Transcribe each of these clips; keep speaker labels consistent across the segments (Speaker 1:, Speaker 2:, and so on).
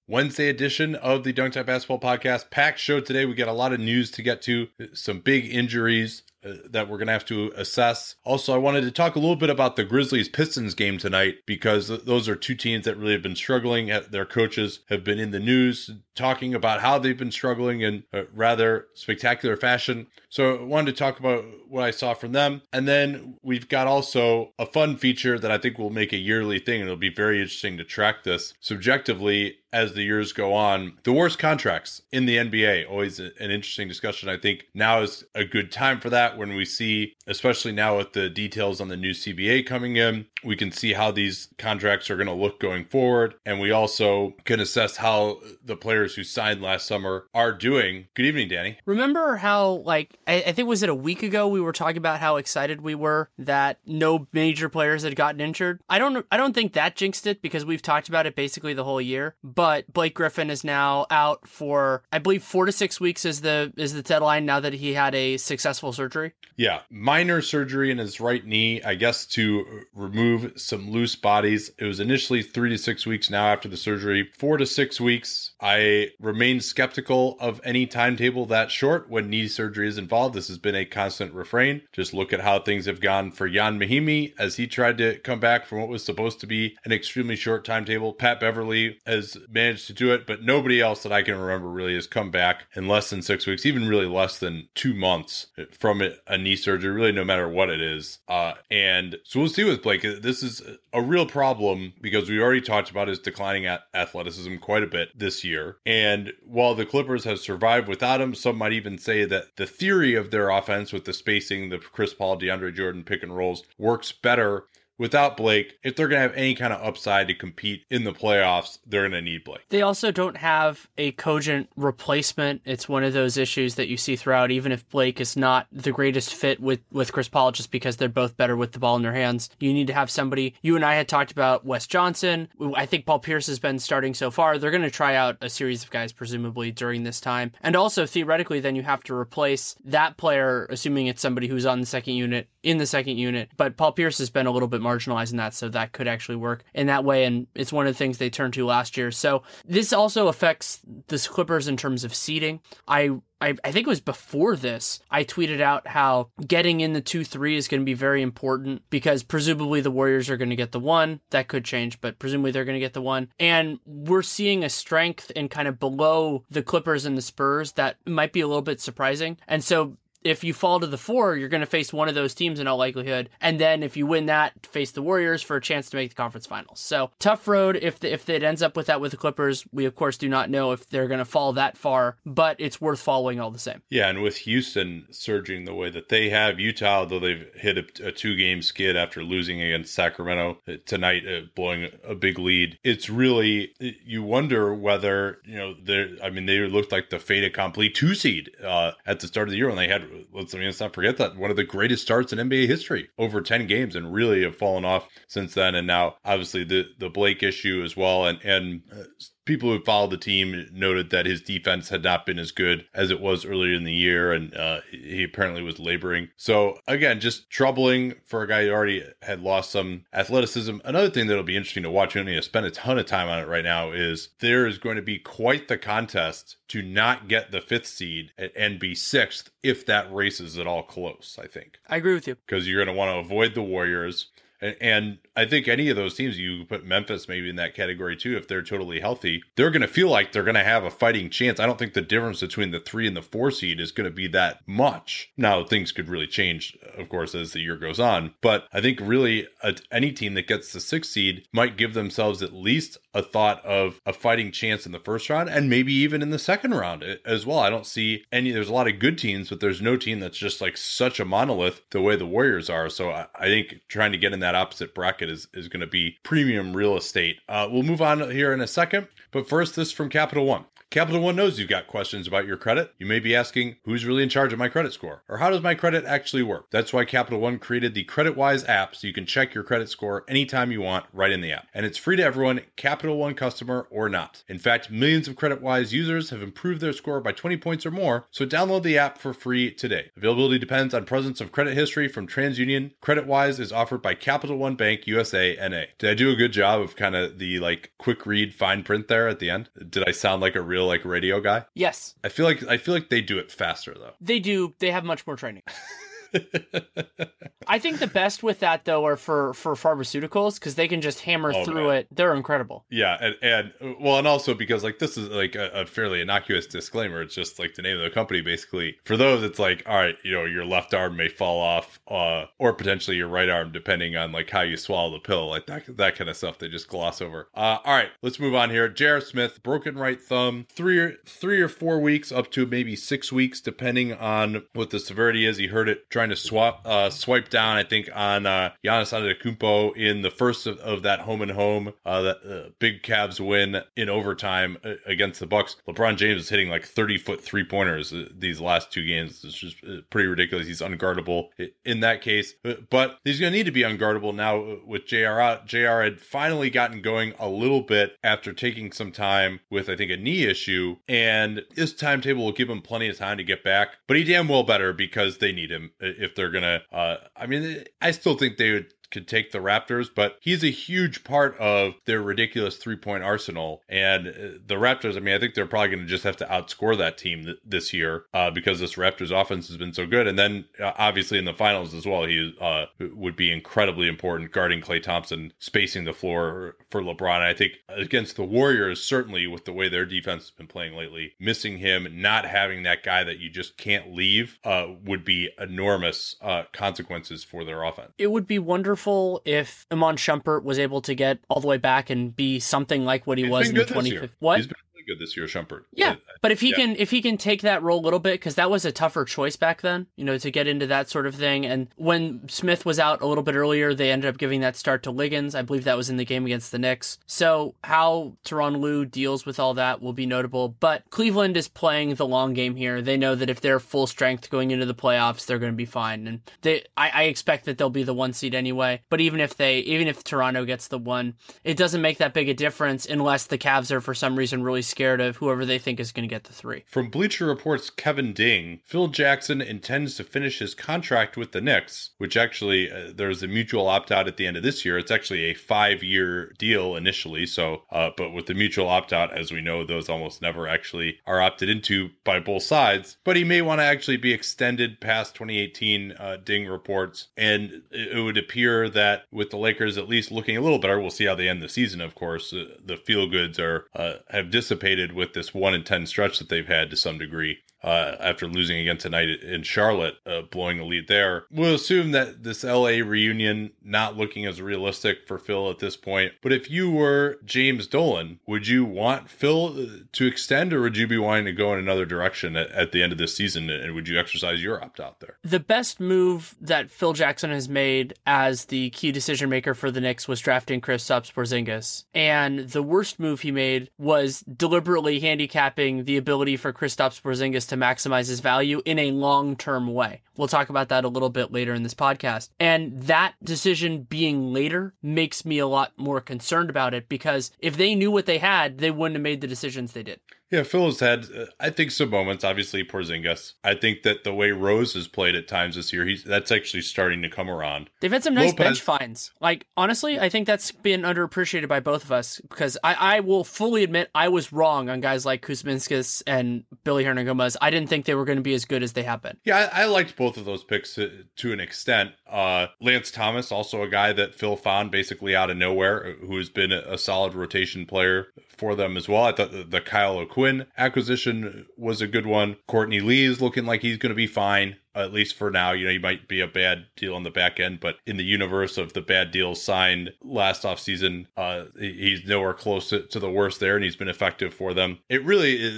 Speaker 1: Wednesday edition of the Dunk Time Basketball Podcast. Packed show today. We got a lot of news to get to, some big injuries that we're going to have to assess. Also, I wanted to talk a little bit about the Grizzlies-Pistons game tonight because those are two teams that really have been struggling. Their coaches have been in the news talking about how they've been struggling in a rather spectacular fashion. So I wanted to talk about what I saw from them. And then we've got also a fun feature that I think will make a yearly thing. And it'll be very interesting to track this subjectively as the years go on. The worst contracts in the NBA, always an interesting discussion. I think now is a good time for that when we see, especially now with the details on the new CBA coming in, we can see how these contracts are going to look going forward. And we also can assess how the players who signed last summer are doing. Good evening, Danny.
Speaker 2: Remember how, I think was it a week ago, we were talking about how excited we were that no major players had gotten injured? I don't think that jinxed it because we've talked about it basically the whole year. But Blake Griffin is now out for, I believe, 4 to 6 weeks is the deadline now that he had a successful surgery.
Speaker 1: Yeah, minor surgery in his right knee, I guess, to remove some loose bodies. It was initially 3 to 6 weeks now after the surgery. 4 to 6 weeks. I remain skeptical of any timetable that short when knee surgery is involved. This has been a constant refrain. Just look at how things have gone for Jan Mahimi as he tried to come back from what was supposed to be an extremely short timetable. Pat Beverly has managed to do it, but nobody else that I can remember really has come back in less than 6 weeks, even really less than 2 months from a knee surgery, really no matter what it is. And so we'll see with Blake. This is a real problem because we already talked about his declining athleticism quite a bit this year. And while the Clippers have survived without him, some might even say that the theory of their offense with the spacing, the Chris Paul, DeAndre Jordan pick and rolls works better without Blake. If they're going to have any kind of upside to compete in the playoffs, they're going to need Blake.
Speaker 2: They also don't have a cogent replacement. It's one of those issues that you see throughout, even if Blake is not the greatest fit with Chris Paul, just because they're both better with the ball in their hands. You need to have somebody. You and I had talked about Wes Johnson. I think Paul Pierce has been starting so far. They're going to try out a series of guys, presumably, during this time. And also, theoretically, then you have to replace that player, assuming it's somebody who's on the second unit, in the second unit. But Paul Pierce has been a little bit marginalized in that, so that could actually work in that way, and it's one of the things they turned to last year. So this also affects the Clippers in terms of seeding. I think it was before this, I tweeted out how getting in the 2-3 is going to be very important because presumably the Warriors are going to get the 1. That could change, but presumably they're going to get the 1. And we're seeing a strength in kind of below the Clippers and the Spurs that might be a little bit surprising. And so if you fall to the 4, you're going to face one of those teams in all likelihood. And then if you win that, face the Warriors for a chance to make the conference finals. So tough road if it ends up with that with the Clippers. We, of course, do not know if they're going to fall that far, but it's worth following all the same.
Speaker 1: Yeah, and with Houston surging the way that they have, Utah, though they've hit a 2-game skid after losing against Sacramento tonight, blowing a big lead. It's really, you wonder whether, they looked like the fait accompli 2 seed at the start of the year when they had, let's not forget that, one of the greatest starts in NBA history, over 10 games, and really have fallen off since then. And now, obviously, the Blake issue as well. And people who followed the team noted that his defense had not been as good as it was earlier in the year, and he apparently was laboring. So, again, just troubling for a guy who already had lost some athleticism. Another thing that'll be interesting to watch, and I'm going to spend a ton of time on it right now, is there is going to be quite the contest to not get the 5th seed and be 6th if that race is at all close, I think.
Speaker 2: I agree with you.
Speaker 1: Because you're going to want to avoid the Warriors. And I think any of those teams, you put Memphis maybe in that category too, if they're totally healthy, they're going to feel like they're going to have a fighting chance. I don't think the difference between the 3 and the 4 seed is going to be that much. Now, things could really change, of course, as the year goes on. But I think really any team that gets the 6th seed might give themselves at least a thought of a fighting chance in the first round and maybe even in the second round as well. I don't see there's a lot of good teams, but there's no team that's just like such a monolith the way the Warriors are. So I think trying to get in that opposite bracket is going to be premium real estate. We'll move on here in a second, but first, this from Capital One. Capital One knows you've got questions about your credit. You may be asking, who's really in charge of my credit score? Or how does my credit actually work? That's why Capital One created the CreditWise app so you can check your credit score anytime you want right in the app. And it's free to everyone, Capital One customer or not. In fact, millions of CreditWise users have improved their score by 20 points or more, so download the app for free today. Availability depends on presence of credit history from TransUnion. CreditWise is offered by Capital One Bank USA NA. Did I do a good job of kind of the quick read fine print there at the end? Did I sound like a real radio guy?
Speaker 2: Yes.
Speaker 1: I feel like they do it faster though.
Speaker 2: They do. They have much more training. I think the best with that though are for pharmaceuticals because they can just hammer through it. They're incredible.
Speaker 1: Yeah, and also because this is a fairly innocuous disclaimer. It's just the name of the company basically. For those, it's all right, your left arm may fall off, or potentially your right arm depending on how you swallow the pill, that kind of stuff. They just gloss over. All right, let's move on here. J.R. Smith, broken right thumb, three or 4 weeks up to maybe 6 weeks depending on what the severity is. He heard it trying to swipe down, I think, on Giannis Antetokounmpo in the first of that home and home, that big Cavs win in overtime against the Bucks. LeBron James is hitting 30-foot three-pointers these last 2 games. It's just pretty ridiculous. He's unguardable in that case, but he's going to need to be unguardable now with JR out. JR had finally gotten going a little bit after taking some time with, I think, a knee issue, and his timetable will give him plenty of time to get back, but he damn well better because they need him if they're gonna I still think they could take the Raptors, but he's a huge part of their ridiculous three-point arsenal. And the Raptors, I think they're probably going to just have to outscore that team this year because this Raptors offense has been so good. And then obviously in the finals as well, he would be incredibly important guarding Klay Thompson, spacing the floor for LeBron. And I think against the Warriors, certainly with the way their defense has been playing lately, missing him, not having that guy that you just can't leave would be enormous consequences for their offense.
Speaker 2: It would be wonderful if Iman Shumpert was able to get all the way back and be something like what he was in 2015. What?
Speaker 1: He's been really good this year, Shumpert.
Speaker 2: Yeah, but if he can take that role a little bit, because that was a tougher choice back then, to get into that sort of thing. And when Smith was out a little bit earlier, they ended up giving that start to Liggins. I believe that was in the game against the Knicks. So how Tyronn Lue deals with all that will be notable. But Cleveland is playing the long game here. They know that if they're full strength going into the playoffs, they're going to be fine. And I expect that they'll be the 1 seed anyway. But even if Toronto gets the 1, it doesn't make that big a difference unless the Cavs are for some reason really scared of whoever they think is going to get the 3.
Speaker 1: From Bleacher Report's Kevin Ding, Phil Jackson intends to finish his contract with the Knicks, which actually there's a mutual opt-out at the end of this year. It's actually a 5-year deal initially. So, but with the mutual opt-out, as we know, those almost never actually are opted into by both sides. But he may want to actually be extended past 2018, Ding reports. And it would appear that with the Lakers at least looking a little better, we'll see how they end the season, of course. The feel-goods have dissipated with this 1-10 stretch that they've had to some degree. After losing again tonight in Charlotte, blowing a lead there. We'll assume that this LA reunion not looking as realistic for Phil at this point. But if you were James Dolan, would you want Phil to extend, or would you be wanting to go in another direction at the end of this season? And would you exercise your opt-out there?
Speaker 2: The best move that Phil Jackson has made as the key decision maker for the Knicks was drafting Kristaps Porzingis. And the worst move he made was deliberately handicapping the ability for Kristaps Porzingis to maximize his value in a long-term way. We'll talk about that a little bit later in this podcast. And that decision being later makes me a lot more concerned about it, because if they knew what they had, they wouldn't have made the decisions they did.
Speaker 1: Yeah, Phil has had, I think, some moments. Obviously, Porzingis. I think that the way Rose has played at times this year, that's actually starting to come around.
Speaker 2: They've had some nice bench finds. Honestly, I think that's been underappreciated by both of us, because I will fully admit I was wrong on guys like Kuzminskas and Billy Hernangomez. I didn't think they were going to be as good as they have been.
Speaker 1: Yeah, I liked both of those picks to an extent. Lance Thomas, also a guy that Phil found basically out of nowhere, who has been a solid rotation player for them as well. I thought the Kyle O'Quinn acquisition was a good one. Courtney Lee is looking like he's going to be fine, at least for now. He might be a bad deal on the back end, but in the universe of the bad deals signed last offseason, he's nowhere close to the worst there, and he's been effective for them. It really is.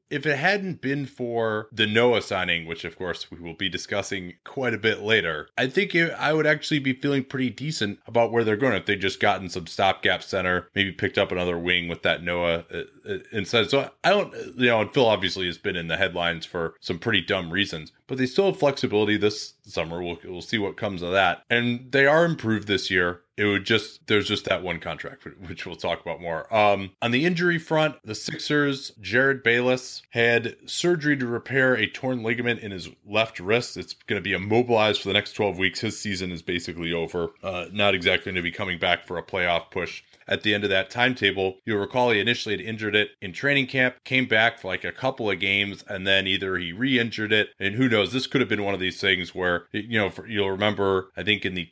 Speaker 1: if it hadn't been for the Noah signing, which of course we will be discussing quite a bit later, I think I would actually be feeling pretty decent about where they're going if they just gotten some stopgap center, maybe picked up another wing with that Noah instead. So I don't, and Phil obviously has been in the headlines for some pretty dumb reasons, but they still have flexibility this summer. We'll see what comes of that. And they are improved this year. There's just that one contract, which we'll talk about more. On the injury front, the Sixers, Jared Bayless had surgery to repair a torn ligament in his left wrist. It's going to be immobilized for the next 12 weeks. His season is basically over. Not exactly going to be coming back for a playoff push at the end of that timetable. You'll recall he initially had injured it in training camp, came back for like a couple of games, and then either he re-injured it, and who knows, this could have been one of these things where, you'll remember, I think in the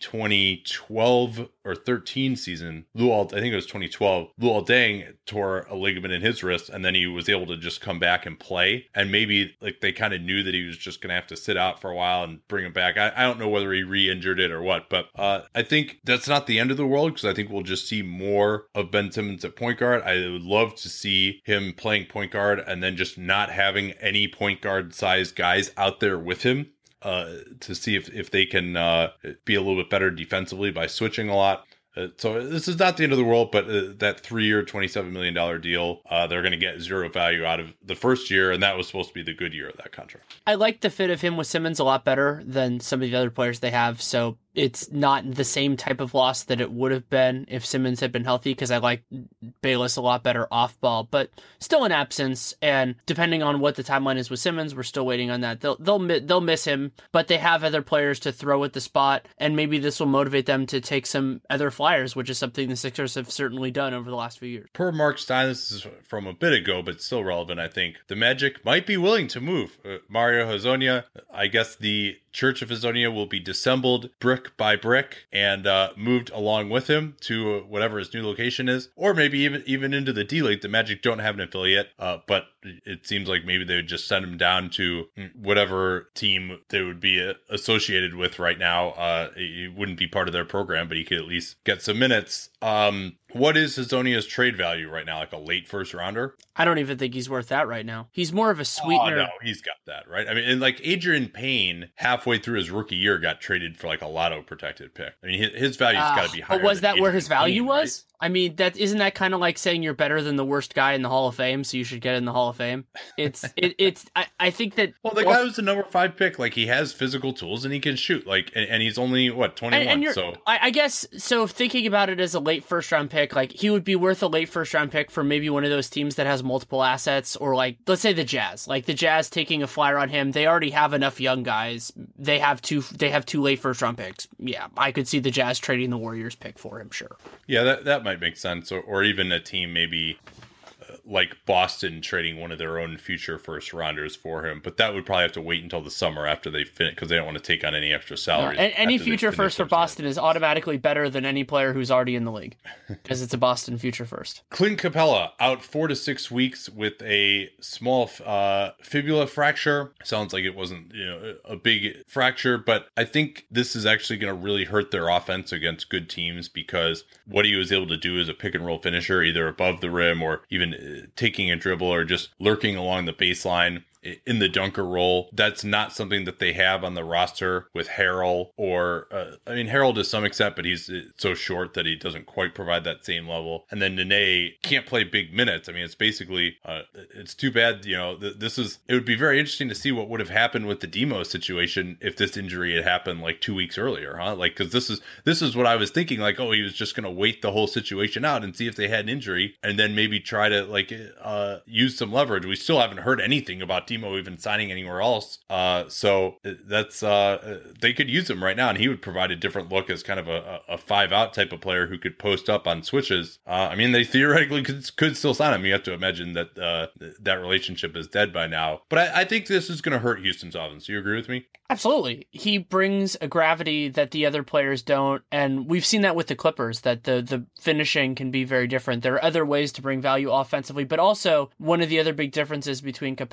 Speaker 1: 2012 or 13 season, I think it was 2012, Luol Deng tore a ligament in his wrist, and then he was able to just come back and play. And maybe like they kind of knew that he was just going to have to sit out for a while and bring him back. I don't know whether he re-injured it or what, but I think that's not the end of the world, because I think we'll just see more of Ben Simmons at point guard. I would love to see him playing point guard and then just not having any point guard sized guys out there with him. To see if they can be a little bit better defensively by switching a lot. So this is not the end of the world, but that 3-year, $27 million deal, they're going to get zero value out of the first year, and that was supposed to be the good year of that contract.
Speaker 2: I like the fit of him with Simmons a lot better than some of the other players they have, so it's not the same type of loss that it would have been if Simmons had been healthy, because I like Bayless a lot better off ball, but still an absence. And depending on what the timeline is with Simmons, we're still waiting on that. They'll miss him, but they have other players to throw at the spot, and maybe this will motivate them to take some other flyers, which is something the Sixers have certainly done over the last few years.
Speaker 1: Per Mark Stein, this is from a bit ago, but still relevant, I think. The Magic might be willing to move Mario Hezonja. I guess the Church of Hezonja will be dissembled brick by brick and moved along with him to whatever his new location is, or maybe even into the D-League. The Magic don't have an affiliate, but it seems like maybe they would just send him down to whatever team they would be associated with right now. He wouldn't be part of their program, but he could at least get some minutes. What is Hezonja's trade value right now? Like a late first rounder?
Speaker 2: I don't even think he's worth that right now. He's more of a sweetener.
Speaker 1: Oh, no, he's got that, right? I mean, and like Adrian Payne, halfway through his rookie year, got traded for like a lotto protected pick. I mean, his value's got to be higher.
Speaker 2: But was that
Speaker 1: Adrian
Speaker 2: where his value
Speaker 1: Payne,
Speaker 2: was?
Speaker 1: Right?
Speaker 2: I mean, isn't that kind of like saying you're better than the worst guy in the Hall of Fame, so you should get in the Hall of Fame? I think that.
Speaker 1: Well, the guy was the number 5 pick. Like, he has physical tools and he can shoot. Like, and he's only 21. So
Speaker 2: I guess so. Thinking about it as a late first round pick, like he would be worth a late first round pick for maybe one of those teams that has multiple assets, or like let's say the Jazz. Like the Jazz taking a flyer on him, they already have enough young guys. They have two late first round picks. Yeah, I could see the Jazz trading the Warriors pick for him. Sure.
Speaker 1: Yeah, that might make sense, or even a team maybe like Boston trading one of their own future first rounders for him, but that would probably have to wait until the summer after they finish, because they don't want to take on any extra salary.
Speaker 2: Any future first for Boston is automatically better than any player who's already in the league, because it's a Boston future first.
Speaker 1: Clint Capella out 4 to 6 weeks with a small fibula fracture. Sounds like it wasn't a big fracture, but I think this is actually going to really hurt their offense against good teams, because what he was able to do as a pick and roll finisher, either above the rim or even taking a dribble or just lurking along the baseline in the dunker role, that's not something that they have on the roster with Harrell, or Harrell to some extent, but he's so short that he doesn't quite provide that same level. And then Nene can't play big minutes. I mean, it's basically it's too bad. It would be very interesting to see what would have happened with the Demo situation if this injury had happened like 2 weeks earlier, huh? Like, because this is what I was thinking. Like, oh, he was just going to wait the whole situation out and see if they had an injury, and then maybe try to use some leverage. We still haven't heard anything about Demo even signing anywhere else, so that's they could use him right now, and he would provide a different look as kind of a 5-out type of player who could post up on switches. They theoretically could still sign him. You have to imagine that that relationship is dead by now, but I think this is going to hurt Houston's offense. Do you agree with me?
Speaker 2: Absolutely. He brings a gravity that the other players don't, and we've seen that with the Clippers, that the finishing can be very different. There are other ways to bring value offensively, but also one of the other big differences between Capella and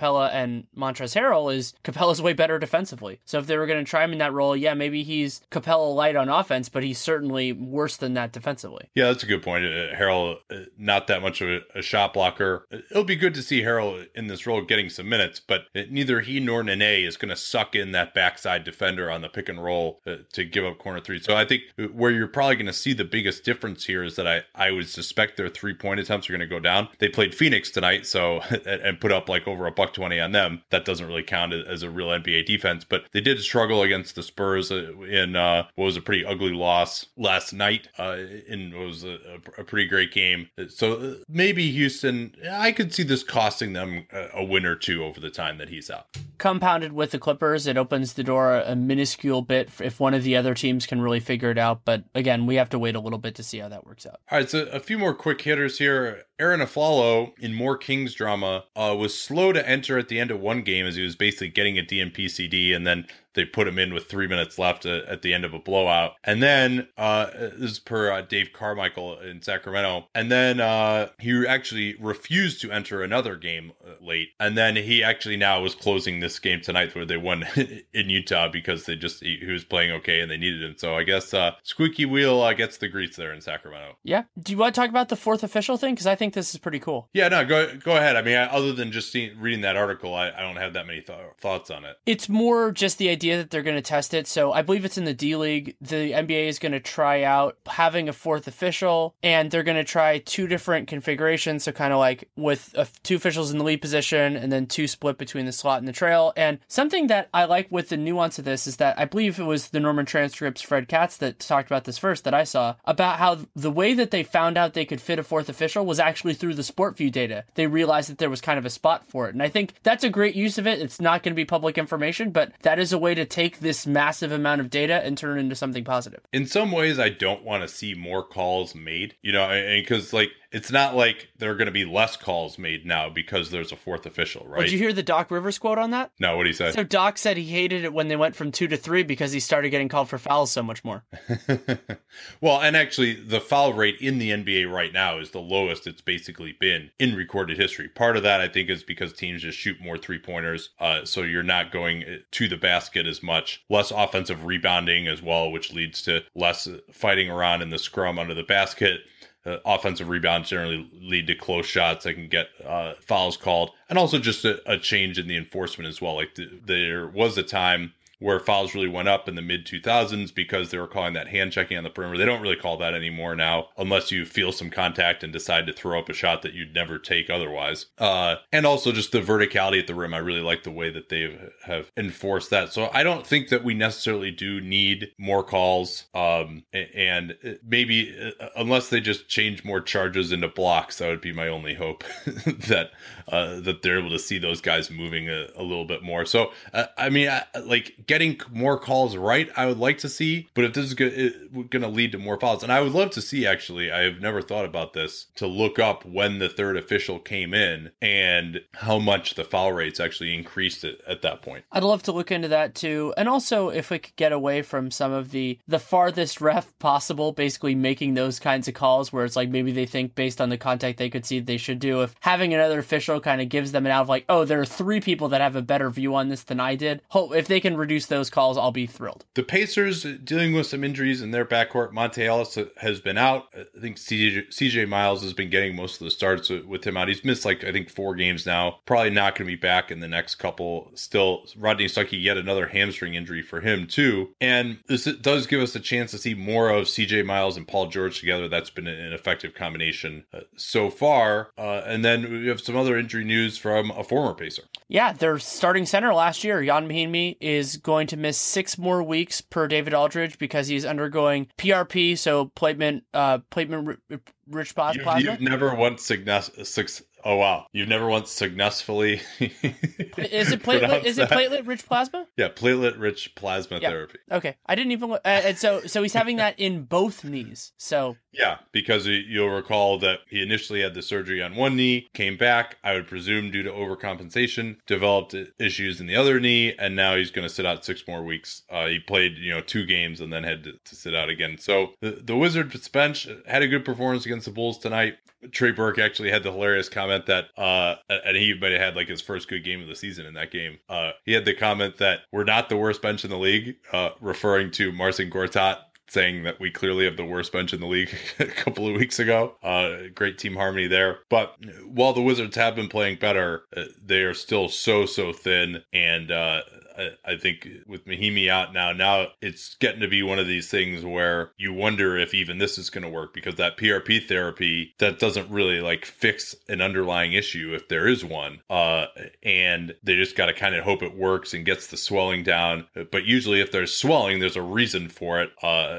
Speaker 2: and Montrezl Harrell is Capella's way better defensively. So if they were going to try him in that role, yeah, maybe he's Capella light on offense, but he's certainly worse than that defensively.
Speaker 1: Yeah, that's a good point. Harrell, not that much of a shot blocker. It'll be good to see Harrell in this role getting some minutes, but neither he nor Nene is going to suck in that backside defender on the pick and roll to give up corner threes. So I think where you're probably going to see the biggest difference here is that I would suspect their 3-point attempts are going to go down. They played Phoenix tonight, so and put up like over $120 on them. That doesn't really count as a real NBA defense, but they did struggle against the Spurs in what was a pretty ugly loss last night. In what was a pretty great game. So maybe Houston, I could see this costing them a win or two over the time that he's out.
Speaker 2: Compounded with the Clippers, it opens the door a minuscule bit if one of the other teams can really figure it out. But again, we have to wait a little bit to see how that works out.
Speaker 1: All right, so a few more quick hitters here. Aaron Aflalo, in more Kings drama, was slow to enter at the end of one game as he was basically getting a DNP and then they put him in with 3 minutes left at the end of a blowout. And then, this is per Dave Carmichael in Sacramento, and then he actually refused to enter another game late. And then he actually now was closing this game tonight where they won in Utah because he was playing okay and they needed him. So I guess squeaky wheel gets the grease there in Sacramento.
Speaker 2: Yeah. Do you want to talk about the fourth official thing? Because I think this is pretty cool.
Speaker 1: Yeah, no, go ahead. I mean, other than just reading that article, I don't have that many thoughts on it.
Speaker 2: It's more just the idea that they're going to test it. So I believe it's in the D League. The NBA is going to try out having a fourth official, and they're going to try two different configurations. So kind of like with two officials in the lead position and then two split between the slot and the trail. And something that I like with the nuance of this is that I believe it was the Norman Transcripts Fred Katz that talked about this first that I saw, about how the way that they found out they could fit a fourth official was actually through the SportView data. They realized that there was kind of a spot for it. And I think that's a great use of it. It's not going to be public information, but that is a way to take this massive amount of data and turn it into something positive.
Speaker 1: In some ways, I don't want to see more calls made, because it's not like there are going to be less calls made now because there's a fourth official, right?
Speaker 2: Did you hear the Doc Rivers quote on that?
Speaker 1: No, what did he say?
Speaker 2: So Doc said he hated it when they went from 2 to 3 because he started getting called for fouls so much more.
Speaker 1: Well, and actually the foul rate in the NBA right now is the lowest it's basically been in recorded history. Part of that, I think, is because teams just shoot more 3-pointers. So you're not going to the basket as much, less offensive rebounding as well, which leads to less fighting around in the scrum under the basket. Offensive rebounds generally lead to close shots that can get fouls called, and also just a change in the enforcement as well. Like there was a time where fouls really went up in the mid-2000s because they were calling that hand checking on the perimeter. They don't really call that anymore now, unless you feel some contact and decide to throw up a shot that you'd never take otherwise. And also just the verticality at the rim. I really like the way that they have enforced that. So I don't think that we necessarily do need more calls. And maybe unless they just change more charges into blocks, that would be my only hope that they're able to see those guys moving a little bit more. So, getting more calls right, I would like to see, but if this is going to lead to more fouls, and I would love to see, actually, I have never thought about this, to look up when the third official came in and how much the foul rates actually increased at that point.
Speaker 2: I'd love to look into that too. And also if we could get away from some of the farthest ref possible, basically making those kinds of calls where it's like maybe they think based on the contact they could see they should do. If having another official kind of gives them an out of like, oh, there are 3 people that have a better view on this than I did. If they can reduce those calls, I'll be thrilled.
Speaker 1: The Pacers dealing with some injuries in their backcourt. Monte Ellis has been out. I think CJ Miles has been getting most of the starts with him out. He's missed 4 games now. Probably not going to be back in the next couple. Still, Rodney Stuckey, yet another hamstring injury for him too. And this does give us a chance to see more of CJ Miles and Paul George together. That's been an effective combination so far. And then we have some other injury news from a former Pacer.
Speaker 2: Yeah, their starting center last year, Jan Mahinmi, is going to miss 6 more weeks per David Aldridge because he's undergoing PRP, so platelet-rich plasma.
Speaker 1: You've never once oh wow! You've never once successfully.
Speaker 2: Is it platelet-rich plasma?
Speaker 1: Yeah, platelet-rich plasma therapy.
Speaker 2: Okay, I didn't even. And so he's having that in both knees. So
Speaker 1: Yeah, because you'll recall that he initially had the surgery on one knee, came back, I would presume due to overcompensation, developed issues in the other knee, and now he's going to sit out 6 more weeks. He played, 2 games and then had to sit out again. So the Wizards bench had a good performance against the Bulls tonight. Trey Burke actually had the hilarious comment that, and he might have had like his first good game of the season in that game. He had the comment that we're not the worst bench in the league, referring to Marcin Gortat, saying that we clearly have the worst bench in the league a couple of weeks ago. Great team harmony there. But while the Wizards have been playing better, they are still so thin. And I think with Mahinmi out now it's getting to be one of these things where you wonder if even this is going to work, because that PRP therapy, that doesn't really like fix an underlying issue if there is one. And they just got to kind of hope it works and gets the swelling down. But usually if there's swelling, there's a reason for it.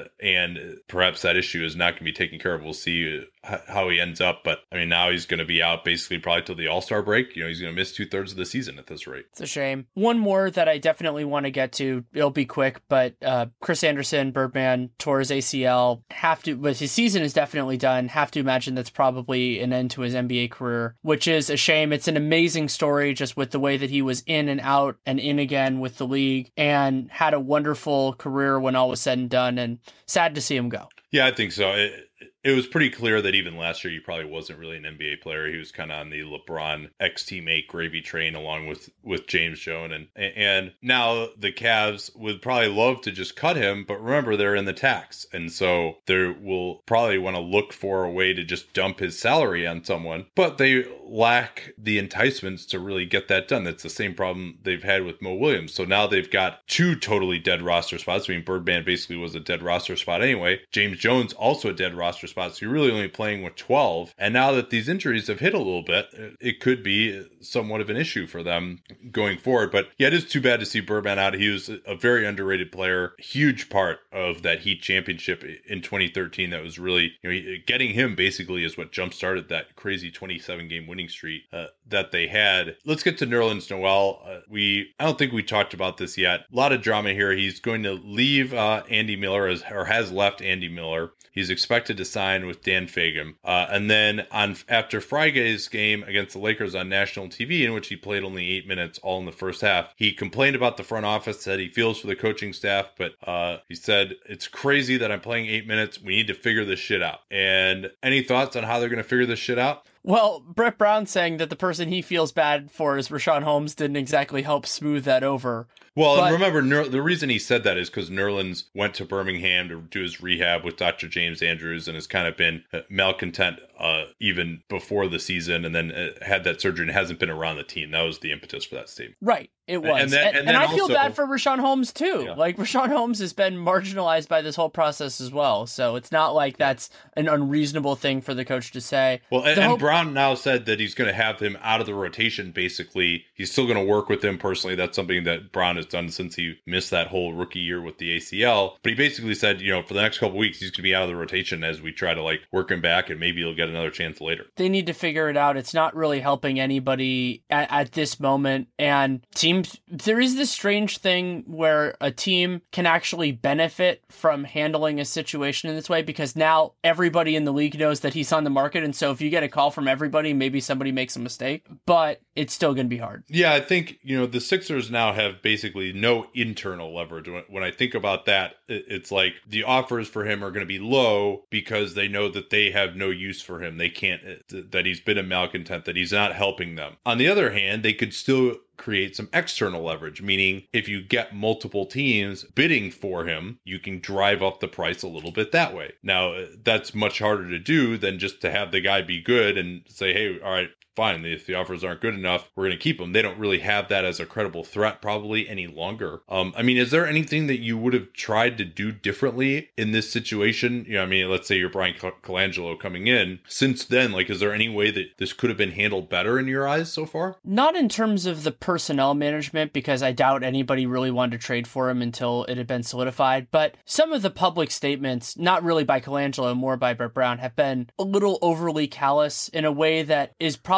Speaker 1: And perhaps that issue is not going to be taken care of. We'll see how he ends up. But I mean, now he's going to be out basically probably till the All-Star break. He's going to miss 2/3 of the season at this rate.
Speaker 2: It's a shame. One more that I definitely want to get to. It'll be quick, but Chris Anderson, Birdman, tore his ACL. But his season is definitely done. Have to imagine that's probably an end to his NBA career, which is a shame. It's an amazing story just with the way that he was in and out and in again with the league, and had a wonderful career when all was said and done, and sad to see him go.
Speaker 1: Yeah, I think so. It was pretty clear that even last year he probably wasn't really an NBA player. He was kind of on the LeBron ex-teammate gravy train along with James Jones. And now the Cavs would probably love to just cut him, but remember, they're in the tax. And so they will probably want to look for a way to just dump his salary on someone. But they lack the enticements to really get that done. That's the same problem they've had with Mo Williams. So now they've got 2 totally dead roster spots. I mean, Birdman basically was a dead roster spot anyway. James Jones also a dead roster spot. So you're really only playing with 12. And now that these injuries have hit a little bit, it could be somewhat of an issue for them going forward. But yeah, it is too bad to see Birdman out. He was a very underrated player, huge part of that Heat championship in 2013. That was really, getting him basically is what jump-started that crazy 27-game winning streak that they had. Let's get to Nerlens Noel. I don't think we talked about this yet. A lot of drama here. He's going to leave Andy Miller, or has left Andy Miller. He's expected to sign with Dan Fagan. And then after Friday's game against the Lakers on national TV, in which he played only 8 minutes all in the first half, he complained about the front office, said he feels for the coaching staff, but he said, it's crazy that I'm playing 8 minutes. We need to figure this shit out. And any thoughts on how they're going to figure this shit out?
Speaker 2: Well, Brett Brown saying that the person he feels bad for is Richaun Holmes didn't exactly help smooth that over.
Speaker 1: Well, and remember, the reason he said that is because Nerlens went to Birmingham to do his rehab with Dr. James Andrews and has kind of been malcontent even before the season, and then had that surgery and hasn't been around the team. That was the impetus for that statement.
Speaker 2: Right. It was. And I feel bad for Richaun Holmes, too. Yeah. Like, Richaun Holmes has been marginalized by this whole process as well. So it's not like that's an unreasonable thing for the coach to say.
Speaker 1: Well, and Brown now said that he's going to have him out of the rotation, basically. He's still going to work with him personally. That's something that Brown has done since he missed that whole rookie year with the ACL. But he basically said, for the next couple of weeks, he's going to be out of the rotation as we try to, work him back, and maybe he'll get another chance later.
Speaker 2: They need to figure it out. It's not really helping anybody at this moment. And there is this strange thing where a team can actually benefit from handling a situation in this way, because now everybody in the league knows that he's on the market. And so if you get a call from everybody, maybe somebody makes a mistake, but it's still going to be hard.
Speaker 1: Yeah, I think, the Sixers now have basically no internal leverage. When I think about that, it's like the offers for him are going to be low because they know that they have no use for him. They can't, that he's been a malcontent, that he's not helping them. On the other hand, they could still create some external leverage, meaning if you get multiple teams bidding for him, you can drive up the price a little bit that way. Now, that's much harder to do than just to have the guy be good and say, hey, all right, fine, if the offers aren't good enough, we're going to keep them. They don't really have that as a credible threat probably any longer. Is there anything that you would have tried to do differently in this situation? Let's say you're Brian Colangelo coming in. Since then, is there any way that this could have been handled better in your eyes so far?
Speaker 2: Not in terms of the personnel management, because I doubt anybody really wanted to trade for him until it had been solidified. But some of the public statements, not really by Colangelo, more by Brett Brown, have been a little overly callous in a way that is probably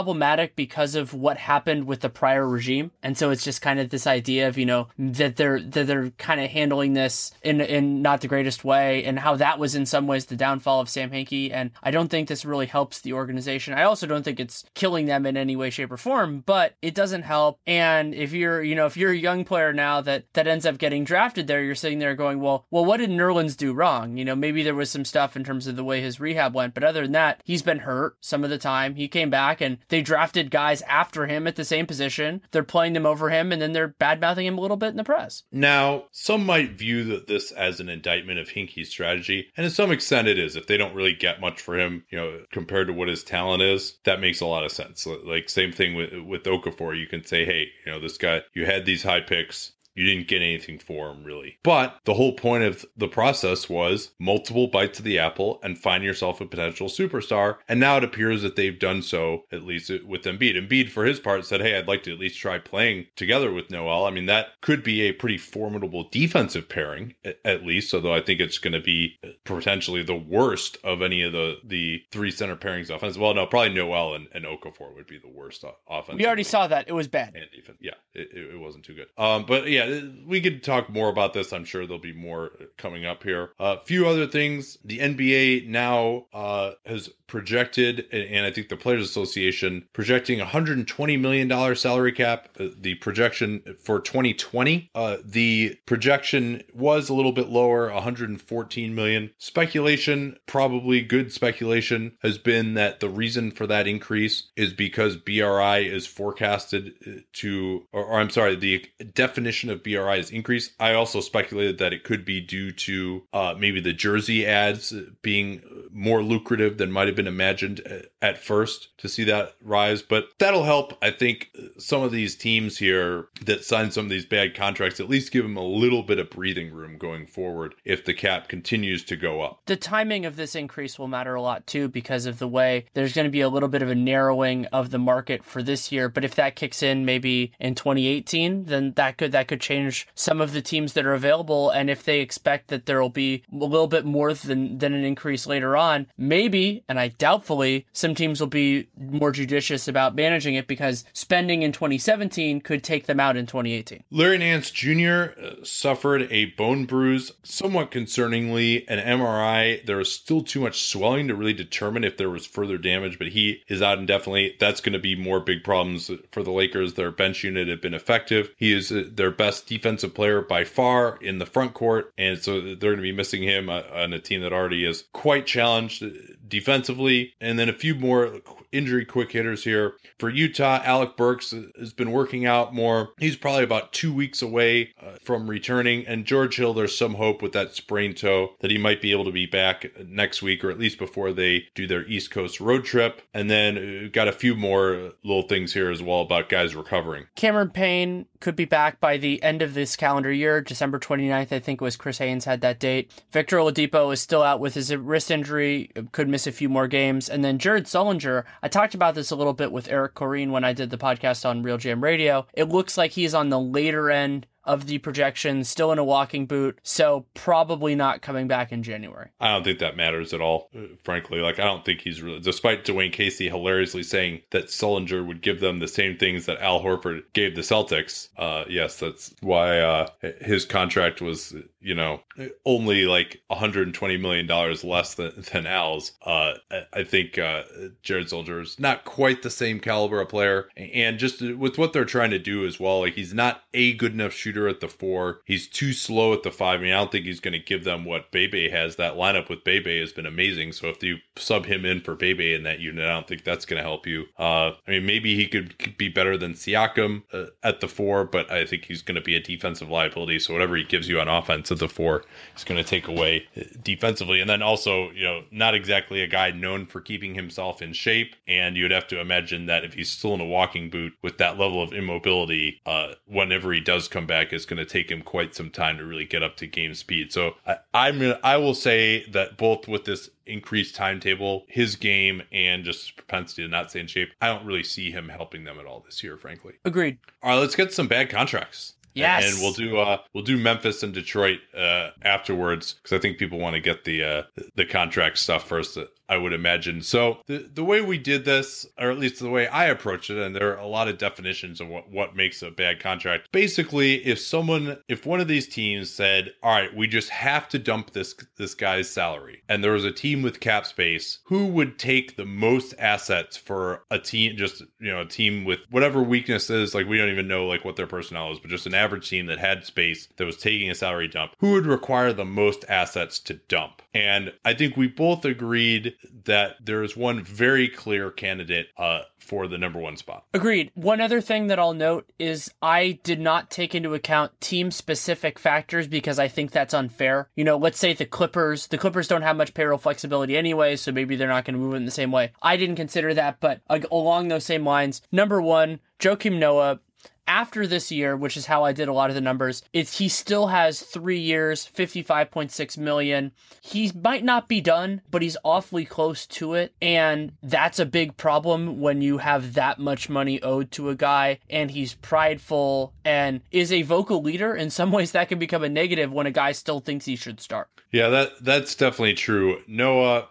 Speaker 2: problematic because of what happened with the prior regime. And so it's just kind of this idea of, that they're kind of handling this in not the greatest way, and how that was in some ways the downfall of Sam Hinkie. And I don't think this really helps the organization. I also don't think it's killing them in any way, shape, or form, but it doesn't help. And if you're a young player now that ends up getting drafted there, you're sitting there going, well, what did Nerlens do wrong? Maybe there was some stuff in terms of the way his rehab went, but other than that, he's been hurt some of the time. He came back and they drafted guys after him at the same position. They're playing them over him, and then they're bad-mouthing him a little bit in the press.
Speaker 1: Now, some might view this as an indictment of Hinkie's strategy, and to some extent it is. If they don't really get much for him, compared to what his talent is, that makes a lot of sense. Like, same thing with Okafor. You can say, hey, this guy, you had these high picks. You didn't get anything for him, really. But the whole point of the process was multiple bites of the apple and find yourself a potential superstar. And now it appears that they've done so, at least with Embiid. Embiid, for his part, said, hey, I'd like to at least try playing together with Noel. I mean, that could be a pretty formidable defensive pairing, at least, although I think it's going to be potentially the worst of any of the three center pairings offense. Well, no, probably Noel and Okafor would be the worst offense.
Speaker 2: We already saw that. It was bad.
Speaker 1: And defense. Yeah, it wasn't too good. But yeah, we could talk more about this. I'm sure there'll be more coming up here. A few other things. The NBA now has projected, and I think the Players Association projecting $120 million salary cap. The projection for 2020, the projection was a little bit lower, $114 million. Speculation, probably good speculation, has been that the reason for that increase is because BRI is forecasted the definition of BRI is increased. I also speculated that it could be due to maybe the jersey ads being more lucrative than might have been imagined at first to see that rise. But that'll help, I think, some of these teams here that sign some of these bad contracts, at least give them a little bit of breathing room going forward if the cap continues to go up.
Speaker 2: The timing of this increase will matter a lot too, because of the way there's going to be a little bit of a narrowing of the market for this year. But if that kicks in maybe in 2018, then that could change some of the teams that are available. And if they expect that there will be a little bit more than an increase later on, maybe, and I doubtfully, some teams will be more judicious about managing it, because spending in 2017 could take them out in 2018.
Speaker 1: Larry Nance Jr. Suffered a bone bruise, somewhat concerningly. An MRI, there was still too much swelling to really determine if there was further damage, but he is out indefinitely. That's going to be more big problems for the Lakers. Their bench unit had been effective. He is their best defensive player by far in the front court, and so they're going to be missing him on a team that already is quite challenged defensively. And then a few more injury quick hitters here. For Utah, Alec Burks has been working out more. He's probably about 2 weeks away from returning. And George Hill, there's some hope with that sprained toe that he might be able to be back next week, or at least before they do their East Coast road trip. And then got a few more little things here as well about guys recovering.
Speaker 2: Cameron Payne could be back by the end of this calendar year. December 29th, I think, was Chris Haynes had that date. Victor Oladipo is still out with his wrist injury, could miss a few more games. And then Jared Sullinger, I talked about this a little bit with Eric Corrine when I did the podcast on Real Jam Radio. It looks like he's on the later end of the projection, still in a walking boot, so probably not coming back in January.
Speaker 1: I don't think that matters at all, frankly. I don't think he's really, despite Dwayne Casey hilariously saying that Sullinger would give them the same things that Al Horford gave the Celtics. Yes, that's why his contract was, only $120 million less than Al's. I think Jared Sullinger is not quite the same caliber of player, and just with what they're trying to do as well, he's not a good enough shooter at the 4. He's too slow at the 5. I mean, I don't think he's going to give them what Bebe has. That lineup with Bebe has been amazing. So if you sub him in for Bebe in that unit, I don't think that's going to help you. Maybe he could be better than Siakam at the 4, but I think he's going to be a defensive liability. So whatever he gives you on offense at the 4, he's going to take away defensively. And then also, not exactly a guy known for keeping himself in shape. And you'd have to imagine that if he's still in a walking boot with that level of immobility, whenever he does come back, it's going to take him quite some time to really get up to game speed. So I will say that both with this increased timetable, his game, and just his propensity to not stay in shape, I don't really see him helping them at all this year, frankly.
Speaker 2: Agreed.
Speaker 1: All right, let's get some bad contracts.
Speaker 2: Yes.
Speaker 1: And we'll do Memphis and Detroit afterwards, because I think people want to get the contract stuff first, I would imagine. So the way we did this, or at least the way I approached it, and there are a lot of definitions of what makes a bad contract. Basically, if one of these teams said, all right, we just have to dump this guy's salary, and there was a team with cap space, who would take the most assets for a team, just, a team with whatever weaknesses, like we don't even know like what their personnel is, but just an average team that had space that was taking a salary dump, who would require the most assets to dump? And I think we both agreed that there is one very clear candidate for the number one spot.
Speaker 2: Agreed. One other thing that I'll note is I did not take into account team-specific factors because I think that's unfair. Let's say the Clippers don't have much payroll flexibility anyway, so maybe they're not going to move it in the same way. I didn't consider that, but along those same lines, number one, Joakim Noah, after this year, which is how I did a lot of the numbers, he still has 3 years, $55.6 million. He might not be done, but he's awfully close to it. And that's a big problem when you have that much money owed to a guy and he's prideful and is a vocal leader. In some ways, that can become a negative when a guy still thinks he should start.
Speaker 1: Yeah, that's definitely true. Noah,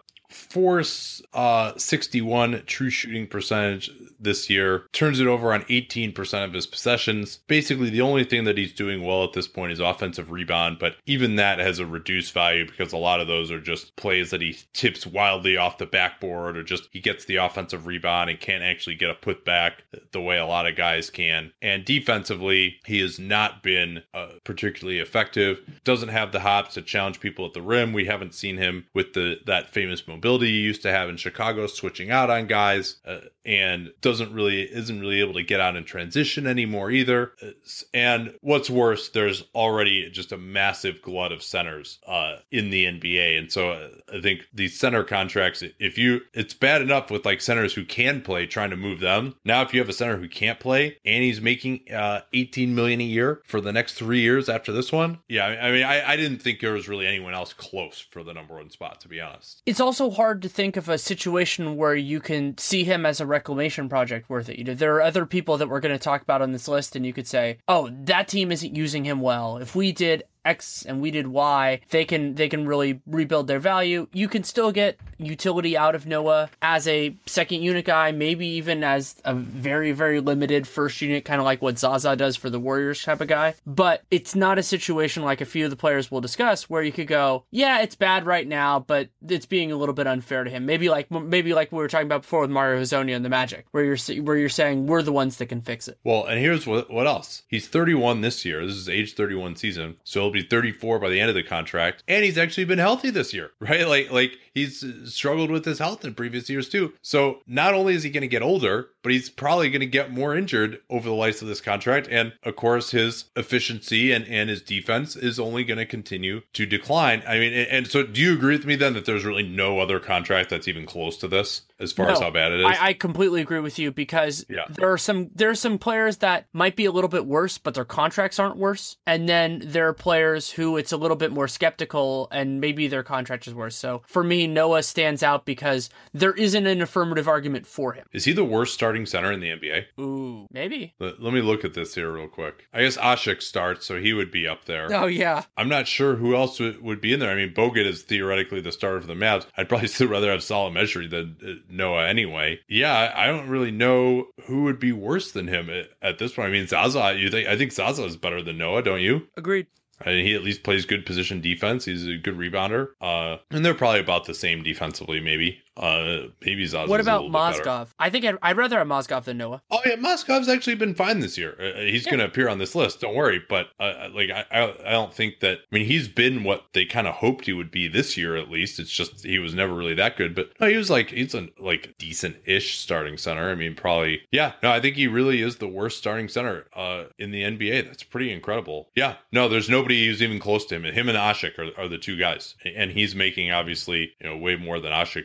Speaker 1: 461 true shooting percentage this year, turns it over on 18% of his possessions. Basically, the only thing that he's doing well at this point is offensive rebound, but even that has a reduced value because a lot of those are just plays that he tips wildly off the backboard, or just he gets the offensive rebound and can't actually get a putback the way a lot of guys can. And defensively, he has not been particularly effective. Doesn't have the hops to challenge people at the rim. We haven't seen him with that famous mobility he used to have in Chicago, switching out on guys, and isn't really able to get out in transition anymore either. And what's worse, there's already just a massive glut of centers in the NBA. And so I think these center contracts, it's bad enough with like centers who can play, trying to move them. Now, if you have a center who can't play and he's making $18 million a year for the next 3 years after this one. Yeah, I mean, I didn't think there was really anyone else close for the number one spot, to be honest.
Speaker 2: It's also hard to think of a situation where you can see him as a reclamation project worth it. There are other people that we're going to talk about on this list, and you could say, oh, that team isn't using him well. If we did X and we did Y, they can really rebuild their value. You can still get utility out of Noah as a second unit guy, maybe even as a very, very limited first unit, kind of like what Zaza does for the Warriors type of guy. But it's not a situation like a few of the players we'll discuss where you could go, yeah, it's bad right now, but it's being a little bit unfair to him. Maybe like we were talking about before with Mario Hezonja and the Magic, where you're saying we're the ones that can fix it.
Speaker 1: Well, and here's what else. He's 31 this year. This is age 31 season, so he'll be 34 by the end of the contract, and he's actually been healthy this year, right? Like he's struggled with his health in previous years too. So not only is he going to get older, but he's probably going to get more injured over the life of this contract. And of course, his efficiency and his defense is only going to continue to decline. I mean, and so do you agree with me then that there's really no other contract that's even close to this as far as how bad it is?
Speaker 2: I completely agree with you because there are some players that might be a little bit worse, but their contracts aren't worse. And then there are players who it's a little bit more skeptical and maybe their contract is worse. So for me, Noah stands out because there isn't an affirmative argument for him.
Speaker 1: Is he the worst starting center in the NBA?
Speaker 2: Ooh, maybe.
Speaker 1: Let me look at this here real quick. I guess Ashik starts, so he would be up there.
Speaker 2: Oh, yeah.
Speaker 1: I'm not sure who else would be in there. I mean, Bogut is theoretically the starter for the Mavs. I'd probably still rather have Salah Mejri than Noah anyway. Yeah, I don't really know who would be worse than him at this point. I mean, Zaza, I think Zaza is better than Noah, don't you?
Speaker 2: Agreed.
Speaker 1: I mean, he at least plays good position defense. He's a good rebounder. And they're probably about the same defensively, maybe. Maybe Zaza's
Speaker 2: What about
Speaker 1: a little bit
Speaker 2: Mozgov? I think I'd rather have Mozgov than Noah.
Speaker 1: Oh yeah, Mozgov's actually been fine this year. He's going to appear on this list. Don't worry. But I don't think that. I mean, he's been what they kind of hoped he would be this year. At least it's just he was never really that good. But no, he's a decent-ish starting center. I mean, probably. Yeah. No, I think he really is the worst starting center in the NBA. That's pretty incredible. Yeah. No, there's nobody who's even close to him. Him and Ashik are the two guys, and he's making obviously way more than Ashik is.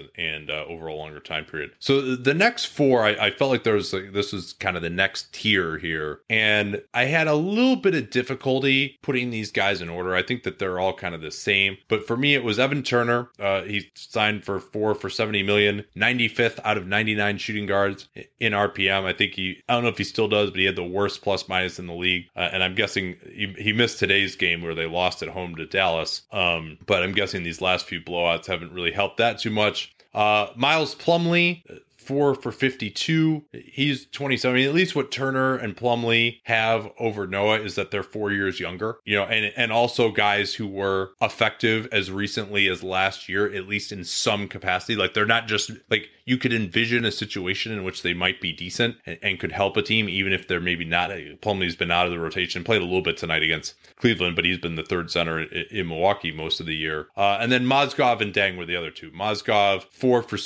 Speaker 1: and over a longer time period. So the next four, I felt like this was kind of the next tier here. And I had a little bit of difficulty putting these guys in order. I think that they're all kind of the same. But for me, it was Evan Turner. He signed for 70 million, 95th out of 99 shooting guards in RPM. I don't know if he still does, but he had the worst plus minus in the league. And I'm guessing he missed today's game where they lost at home to Dallas. But I'm guessing these last few blowouts haven't really helped that too much. Miles Plumlee, 4 for 52. He's 27. I mean, at least what Turner and Plumlee have over Noah is that they're 4 years younger, and also guys who were effective as recently as last year, at least in some capacity. Like, they're not just like, you could envision a situation in which they might be decent and could help a team, even if they're maybe not. Plumlee's been out of the rotation, played a little bit tonight against Cleveland, but he's been the third center in Milwaukee most of the year. And then Mozgov and Deng were the other two. Mozgov, 4 for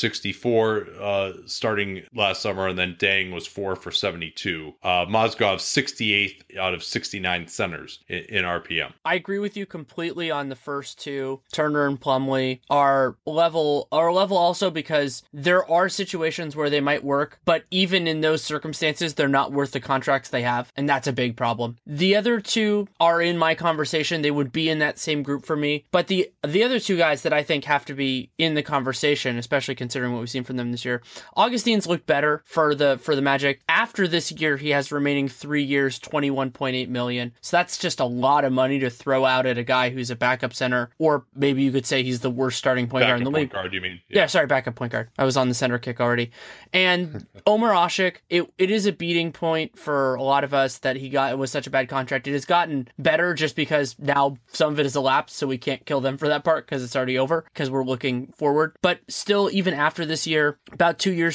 Speaker 1: 64, starting last summer, and then Deng was 4 for 72. Mozgov, 68th out of 69 centers in RPM.
Speaker 2: I agree with you completely on the first two. Turner and Plumlee are level also because there are situations where they might work, but even in those circumstances, they're not worth the contracts they have, and that's a big problem. The other two are in my conversation. They would be in that same group for me, but the other two guys that I think have to be in the conversation, especially considering what we've seen from them this year, Augustine's looked better for the Magic. After this year, he has remaining 3 years, $21.8 million. So that's just a lot of money to throw out at a guy who's a backup center, or maybe you could say he's the worst starting point guard in the league.
Speaker 1: Backup point guard, you mean?
Speaker 2: Yeah, sorry, backup point guard. I was on the center kick already. And Omer Asik, it is a beating point for a lot of us that it was such a bad contract. It has gotten better just because now some of it has elapsed, so we can't kill them for that part because it's already over, because we're looking forward. But still, even after this year, about 2 years,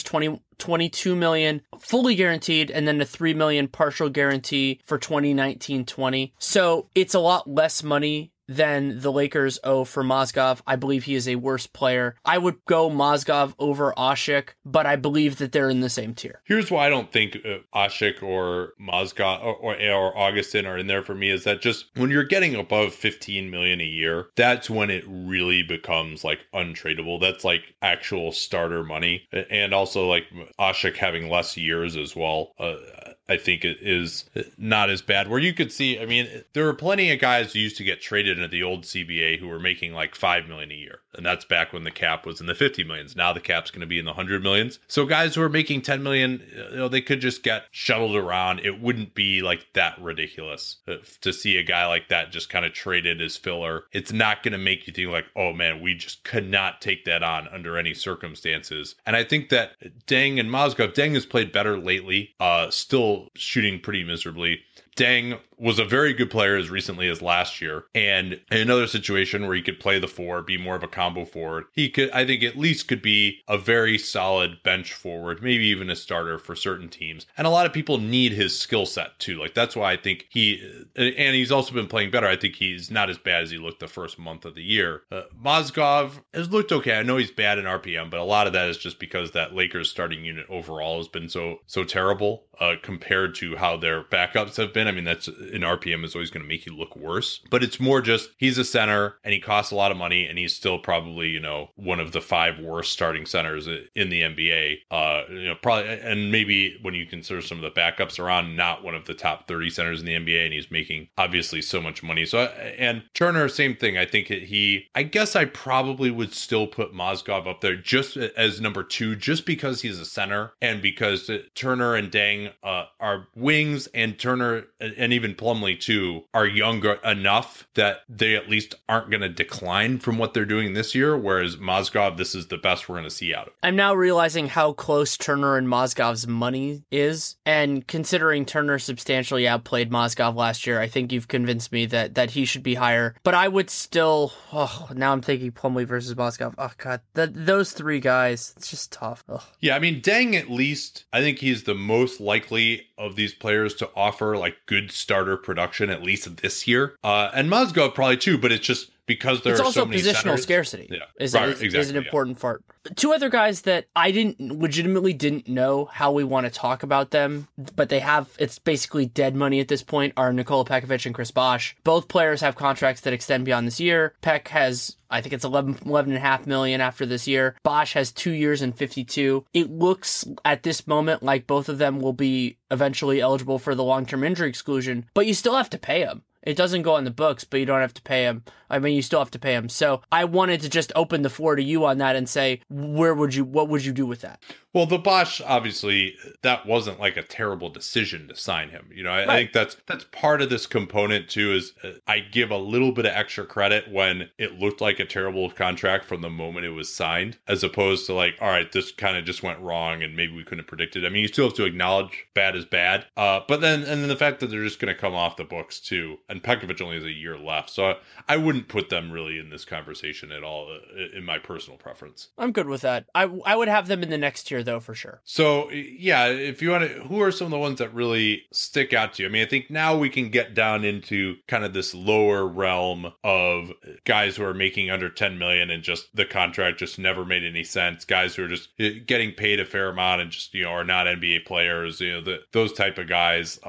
Speaker 2: 22 million fully guaranteed, and then a 3 million partial guarantee for 2019-20. So it's a lot less money than the Lakers owe for Mozgov. I believe he is a worse player. I would go Mozgov over Asik, but I believe that they're in the same tier.
Speaker 1: Here's why I don't think Asik or Mozgov or Augustin are in there for me, is that just when you're getting above 15 million a year, that's when it really becomes like untradeable. That's like actual starter money. And also like Asik having less years as well. I think it is not as bad. Where you could see, I mean, there were plenty of guys who used to get traded into the old CBA who were making like $5 million a year. And that's back when the cap was in the 50 millions. Now the cap's going to be in the 100 millions. So guys who are making 10 million, they could just get shuttled around. It wouldn't be like that ridiculous to see a guy like that just kind of traded as filler. It's not going to make you think like, oh man, we just could not take that on under any circumstances. And I think that Deng and Mozgov, Deng has played better lately, still shooting pretty miserably. Deng was a very good player as recently as last year. And in another situation where he could play the four, be more of a combo forward, he could, I think at least could be a very solid bench forward, maybe even a starter for certain teams. And a lot of people need his skill set too. Like that's why I think and he's also been playing better. I think he's not as bad as he looked the first month of the year. Mozgov has looked okay. I know he's bad in RPM, but a lot of that is just because that Lakers starting unit overall has been so terrible compared to how their backups have been. I mean, that's in RPM is always going to make you look worse, but it's more just he's a center and he costs a lot of money and he's still probably, one of the 5 worst starting centers in the NBA. Probably, and maybe when you consider some of the backups around, not one of the top 30 centers in the NBA, and he's making obviously so much money. So, and Turner, same thing. I think I guess I probably would still put Mozgov up there just as number 2, just because he's a center and because Turner and Deng are wings, and Turner and even Plumlee too are younger enough that they at least aren't going to decline from what they're doing this year, whereas Mozgov, this is the best we're going to see out of.
Speaker 2: I'm now realizing how close Turner and Mozgov's money is, and considering Turner substantially outplayed Mozgov last year, I think you've convinced me that he should be higher. But I would still, now I'm thinking Plumlee versus Mozgov. Oh god, those 3 guys, it's just tough. Ugh.
Speaker 1: Yeah, I mean, Deng at least, I think he's the most likely of these players to offer like good starter production at least this year. And Mozgov probably too, but it's just because there
Speaker 2: it's
Speaker 1: are
Speaker 2: also
Speaker 1: so many
Speaker 2: positional
Speaker 1: centers,
Speaker 2: scarcity.
Speaker 1: Yeah,
Speaker 2: Is
Speaker 1: exactly,
Speaker 2: an important part. Two other guys that I legitimately didn't know how we want to talk about them, but it's basically dead money at this point, are Nikola Pekovic and Chris Bosh. Both players have contracts that extend beyond this year. Peck has, I think it's 11.5 million after this year. Bosh has 2 years and 52. It looks at this moment like both of them will be eventually eligible for the long-term injury exclusion, but you still have to pay them. It doesn't go on the books, but you don't have to pay him. I mean, you still have to pay him. So I wanted to just open the floor to you on that and say, what would you do with that?
Speaker 1: Well, the Bosh, obviously, that wasn't like a terrible decision to sign him. You know, I think that's part of this component too, is I give a little bit of extra credit when it looked like a terrible contract from the moment it was signed, as opposed to like, all right, this kind of just went wrong and maybe we couldn't have predicted. I mean, you still have to acknowledge bad is bad. But then the fact that they're just going to come off the books too, and Pekovic only has a year left. So I wouldn't put them really in this conversation at all, in my personal preference.
Speaker 2: I'm good with that. I would have them in the next tier though, for sure.
Speaker 1: So yeah, if you want to, who are some of the ones that really stick out to you? I mean, I think now we can get down into kind of this lower realm of guys who are making under 10 million and just the contract just never made any sense. Guys who are just getting paid a fair amount and just, you know, are not NBA players, you know, those type of guys,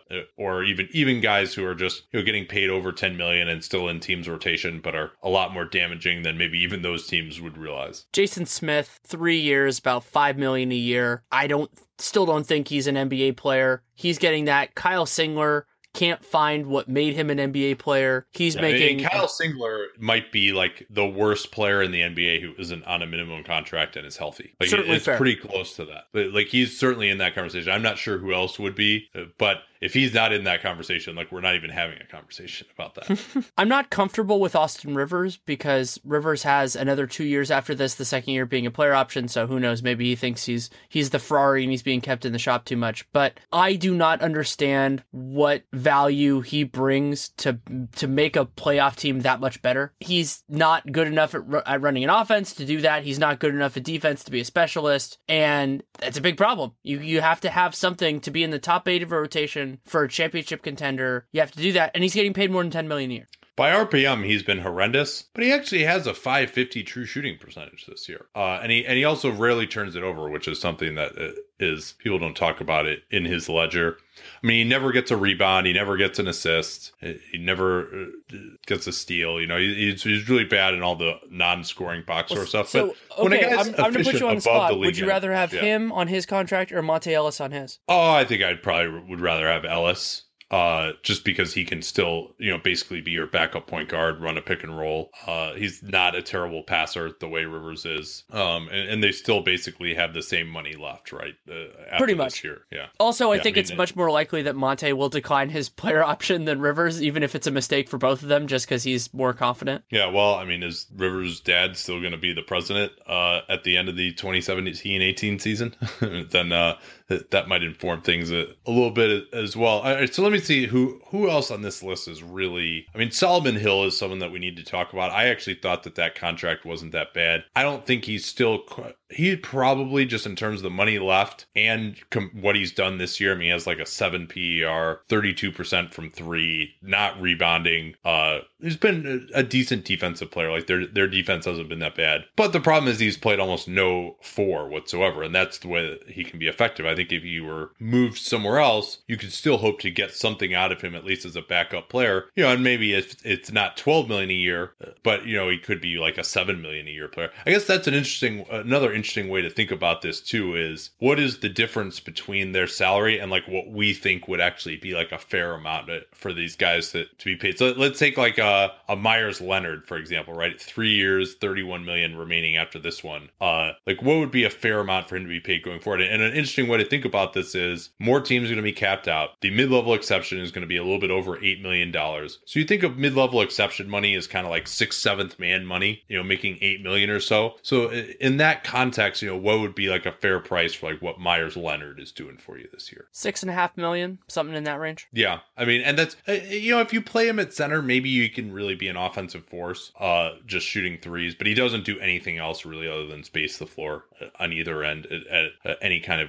Speaker 1: or even guys who are just, you know, getting paid over 10 million and still in teams rotation, but are a lot more damaging than maybe even those teams would realize.
Speaker 2: Jason Smith, 3 years, about 5 million a year. I still don't think he's an NBA player. He's getting that. Kyle Singler can't find what made him an NBA player. He's making...
Speaker 1: And Kyle Singler might be like the worst player in the NBA who isn't on a minimum contract and is healthy. Like,
Speaker 2: certainly
Speaker 1: it's
Speaker 2: fair.
Speaker 1: Pretty close to that. But like, he's certainly in that conversation. I'm not sure who else would be, but if he's not in that conversation, like, we're not even having a conversation about that.
Speaker 2: I'm not comfortable with Austin Rivers because Rivers has another 2 years after this, the second year being a player option. So who knows? Maybe he thinks he's the Ferrari and he's being kept in the shop too much. But I do not understand what value he brings to make a playoff team that much better. He's not good enough at running an offense to do that. He's not good enough at defense to be a specialist. And that's a big problem. You have to have something to be in the top 8 of a rotation for a championship contender. You have to do that. And he's getting paid more than 10 million a year.
Speaker 1: By RPM, he's been horrendous, but he actually has a .550 true shooting percentage this year. And he also rarely turns it over, which is something that is, people don't talk about it in his ledger. I mean, he never gets a rebound. He never gets an assist. He never gets a steal. You know, he's really bad in all the non-scoring box score stuff.
Speaker 2: So,
Speaker 1: but when a guy's
Speaker 2: I'm going to put you on the
Speaker 1: above
Speaker 2: spot.
Speaker 1: the league,
Speaker 2: Would you rather have him on his contract or Monte Ellis on his?
Speaker 1: Oh, I think I'd probably would rather have Ellis. Just because he can still, you know, basically be your backup point guard, run a pick and roll. He's not a terrible passer the way Rivers is. And they still basically have the same money left, right? After
Speaker 2: pretty much.
Speaker 1: This year. Yeah.
Speaker 2: Also, I think it's much more likely that Monte will decline his player option than Rivers, even if it's a mistake for both of them, just because he's more confident.
Speaker 1: Yeah, well, I mean, is Rivers' dad still going to be the president at the end of the 2017-18 season? Then that might inform things a little bit as well. All right, so let me see who else on this list is really... I mean, Solomon Hill is someone that we need to talk about. I actually thought that contract wasn't that bad. I don't think he's still... He probably, just in terms of the money left and what he's done this year, I mean, he has like a 7 PER, 32% from 3, not rebounding. He's been a decent defensive player. Like, their defense hasn't been that bad. But the problem is he's played almost no 4 whatsoever, and that's the way that he can be effective. I think if he were moved somewhere else, you could still hope to get something out of him, at least as a backup player. You know, and maybe it's not 12 million a year, but, you know, he could be like a 7 million a year player. I guess that's another interesting way to think about this too, is what is the difference between their salary and like what we think would actually be like a fair amount for these guys to be paid. So let's take like a Myers Leonard, for example, right? 3 years, 31 million remaining after this one. Like, what would be a fair amount for him to be paid going forward? And an interesting way to think about this is more teams are going to be capped out. The mid-level exception is going to be a little bit over $8 million. So you think of mid-level exception money as kind of like 6th, 7th man money, you know, making 8 million or so. So in that context, you know, what would be like a fair price for like what Myers Leonard is doing for you this year?
Speaker 2: 6.5 million, something in that range.
Speaker 1: Yeah. I mean, and that's, you know, if you play him at center, maybe you can really be an offensive force, just shooting threes, but he doesn't do anything else really other than space the floor on either end at any kind of a good level.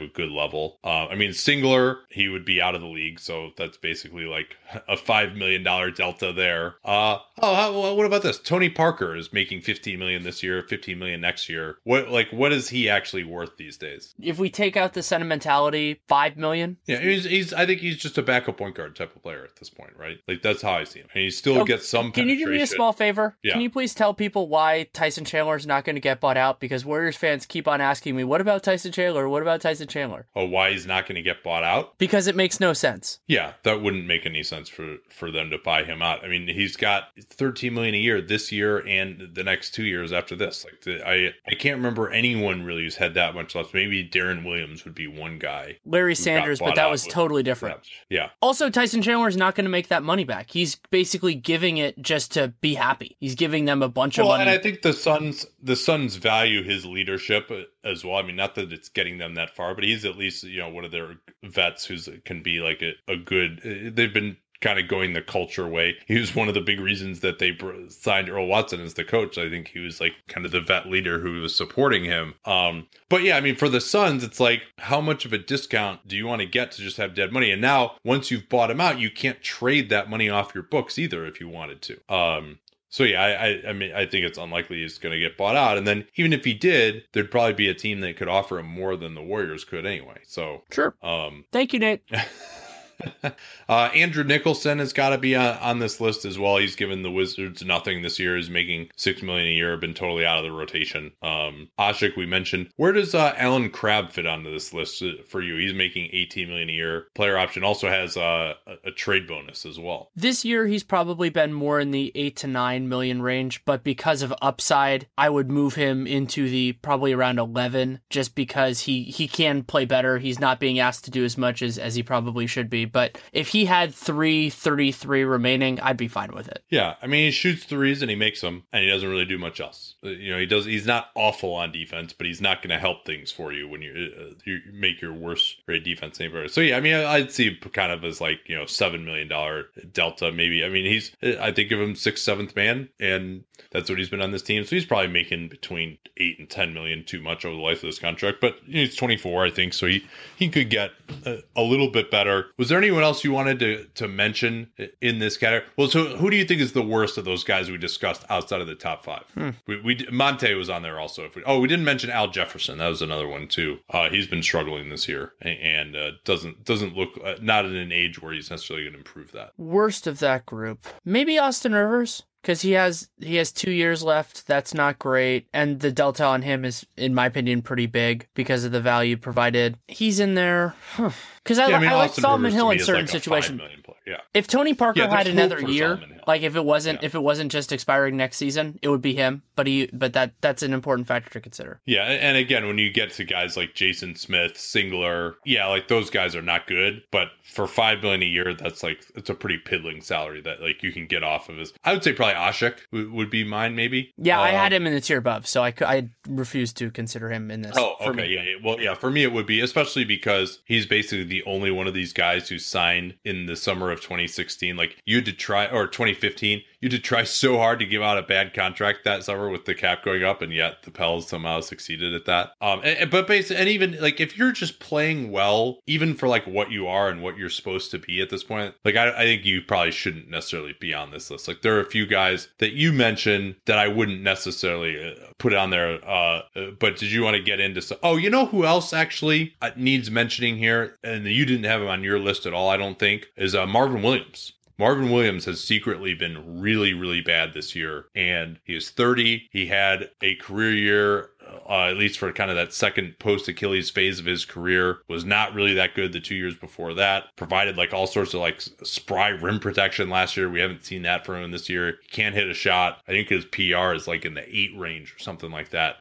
Speaker 1: level. I mean, Singler, he would be out of the league, so that's basically like a $5 million delta there. What about this? Tony Parker is making $15 million this year, $15 million next year. What is he actually worth these days?
Speaker 2: If we take out the sentimentality, $5 million.
Speaker 1: Yeah, I think he's just a backup point guard type of player at this point, right? Like that's how I see him. And he still gets some
Speaker 2: Can you do me a small favor?
Speaker 1: Yeah.
Speaker 2: Can you please tell people why Tyson Chandler is not going to get bought out? Because Warriors fans keep on asking me, what about Tyson Chandler? What about Tyson Chandler?
Speaker 1: Oh, why he's not going to get bought out?
Speaker 2: Because it makes no sense.
Speaker 1: Yeah, that wouldn't make any sense for them to buy him out. I mean, he's got $13 million a year this year and the next 2 years after this. Like I can't remember anyone really who's had that much left. Maybe Darren Williams would be one guy.
Speaker 2: Larry Sanders, but that was totally different.
Speaker 1: Yeah.
Speaker 2: Also, Tyson Chandler is not going to make that money back. He's basically giving it just to be happy. He's giving them a bunch of money.
Speaker 1: And I think the Suns value his leadership as well. I mean, not that it's getting them that far, but he's at least, one of their vets who can be like a good, they've been kind of going the culture way. He was one of the big reasons that they signed Earl Watson as the coach. I think he was like kind of the vet leader who was supporting him. But yeah, I mean, for the Suns, it's like, how much of a discount do you want to get to just have dead money? And now once you've bought him out, you can't trade that money off your books either if you wanted to. So yeah, I mean, I think it's unlikely he's going to get bought out. And then even if he did, there'd probably be a team that could offer him more than the Warriors could anyway. So
Speaker 2: sure. Thank you, Nate.
Speaker 1: Andrew Nicholson has got to be on this list as well. He's given the Wizards nothing this year. He's making $6 million a year, been totally out of the rotation. Asik, we mentioned. Where does Alan Crabb fit onto this list for you? He's making $18 million a year. Player option also has a trade bonus as well.
Speaker 2: This year, he's probably been more in the 8 to 9 million range, but because of upside, I would move him into the probably around 11, just because he can play better. He's not being asked to do as much as he probably should be. But if he had 333 remaining, I'd be fine with it.
Speaker 1: Yeah, I mean, he shoots threes and he makes them, and he doesn't really do much else. He's not awful on defense, but he's not going to help things for you when you make your worst rate defense any better. So yeah, I mean, I'd see him kind of as like, $7 million delta maybe. I mean, I think of him 6th, 7th man, and that's what he's been on this team. So he's probably making between 8 and 10 million too much over the life of this contract. But he's 24, I think, so he could get a little bit better. Was there anyone else you wanted to mention in this category? Well, so who do you think is the worst of those guys we discussed outside of the top 5? Monte was on there also. We didn't mention Al Jefferson. That was another one too. He's been struggling this year and doesn't look not at an age where he's necessarily going to improve that.
Speaker 2: Worst of that group, maybe Austin Rivers. Because he has 2 years left. That's not great. And the delta on him is, in my opinion, pretty big because of the value provided. He's in there. Because I like Solomon Hill in certain situations.
Speaker 1: Yeah.
Speaker 2: If Tony Parker had another year, like if it wasn't just expiring next season, it would be him. But that's an important factor to consider.
Speaker 1: Yeah, and again, when you get to guys like Jason Smith, Singler, yeah, like those guys are not good. But for $5 million a year, it's a pretty piddling salary that like you can get off of his. I would say probably Asik would be mine, maybe.
Speaker 2: Yeah, I had him in the tier above, so I refuse to consider him in this.
Speaker 1: Oh, okay, yeah. Well, yeah, for me it would be, especially because he's basically the only one of these guys who signed in the summer of 2016. Like you had to try, or 2015, you had to try so hard to give out a bad contract that summer with the cap going up, and yet the Pels somehow succeeded at that. But basically, and even like if you're just playing well, even for like what you are and what you're supposed to be at this point, like I think you probably shouldn't necessarily be on this list. Like there are a few guys that you mentioned that I wouldn't necessarily put on there. But did you want to get into some? Oh, you know who else actually needs mentioning here, and you didn't have him on your list at all, I don't think, is Marvin Williams. Marvin Williams has secretly been really, really bad this year, and he is 30. He had a career year, at least for kind of that second post-Achilles phase of his career, was not really that good the 2 years before that. Provided like all sorts of like spry rim protection last year. We haven't seen that from him this year. He can't hit a shot. I think his PR is like in the 8 range or something like that.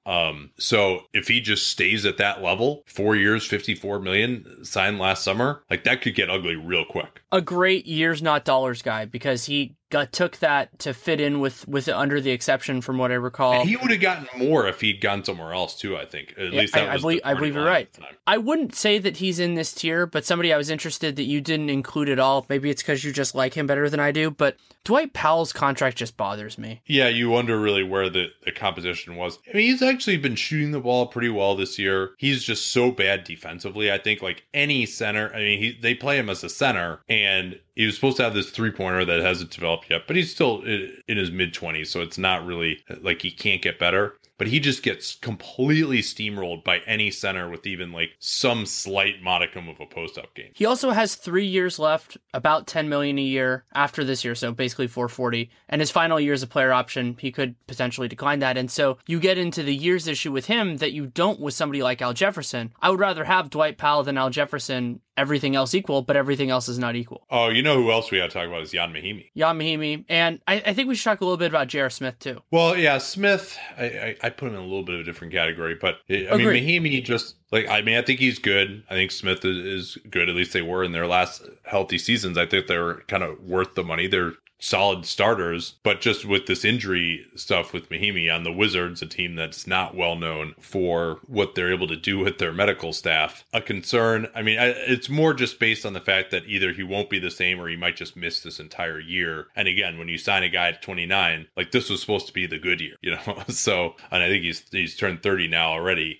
Speaker 1: So if he just stays at that level, 4 years, $54 million signed last summer, like that could get ugly real quick.
Speaker 2: A great years not dollars guy, because he took that to fit in with under the exception from what I recall.
Speaker 1: And he would have gotten more if he'd gone somewhere else too, I think. At least that
Speaker 2: I believe you're right.
Speaker 1: at the time.
Speaker 2: I wouldn't say that he's in this tier, but somebody I was interested that you didn't include at all. Maybe it's because you just like him better than I do, but Dwight Powell's contract just bothers me.
Speaker 1: Yeah, you wonder really where the composition was. I mean, he's actually been shooting the ball pretty well this year. He's just so bad defensively. I think like any center, I mean, they play him as a center, and he was supposed to have this three-pointer that hasn't developed yet, but he's still in his mid-20s, so it's not really like he can't get better. But he just gets completely steamrolled by any center with even like some slight modicum of a post-up game.
Speaker 2: He also has 3 years left, about $10 million a year after this year, so basically $440. And his final year is a player option. He could potentially decline that. And so you get into the years issue with him that you don't with somebody like Al Jefferson. I would rather have Dwight Powell than Al Jefferson, everything else equal, but everything else is not equal.
Speaker 1: Oh, you know who else we got to talk about is Jan Mahimi.
Speaker 2: Jan Mahimi. And I think we should talk a little bit about J.R. Smith, too.
Speaker 1: Well, yeah, Smith, I put him in a little bit of a different category, but I mean, Mahimi just, like, I mean, I think he's good. I think Smith is good. At least they were in their last healthy seasons. I think they're kind of worth the money. They're solid starters, but just with this injury stuff with Mahimi on the Wizards, a team that's not well known for what they're able to do with their medical staff, a concern. I mean, it's more just based on the fact that either he won't be the same or he might just miss this entire year. And again, when you sign a guy at 29, like this was supposed to be the good year, you know? So, and I think he's turned 30 now already.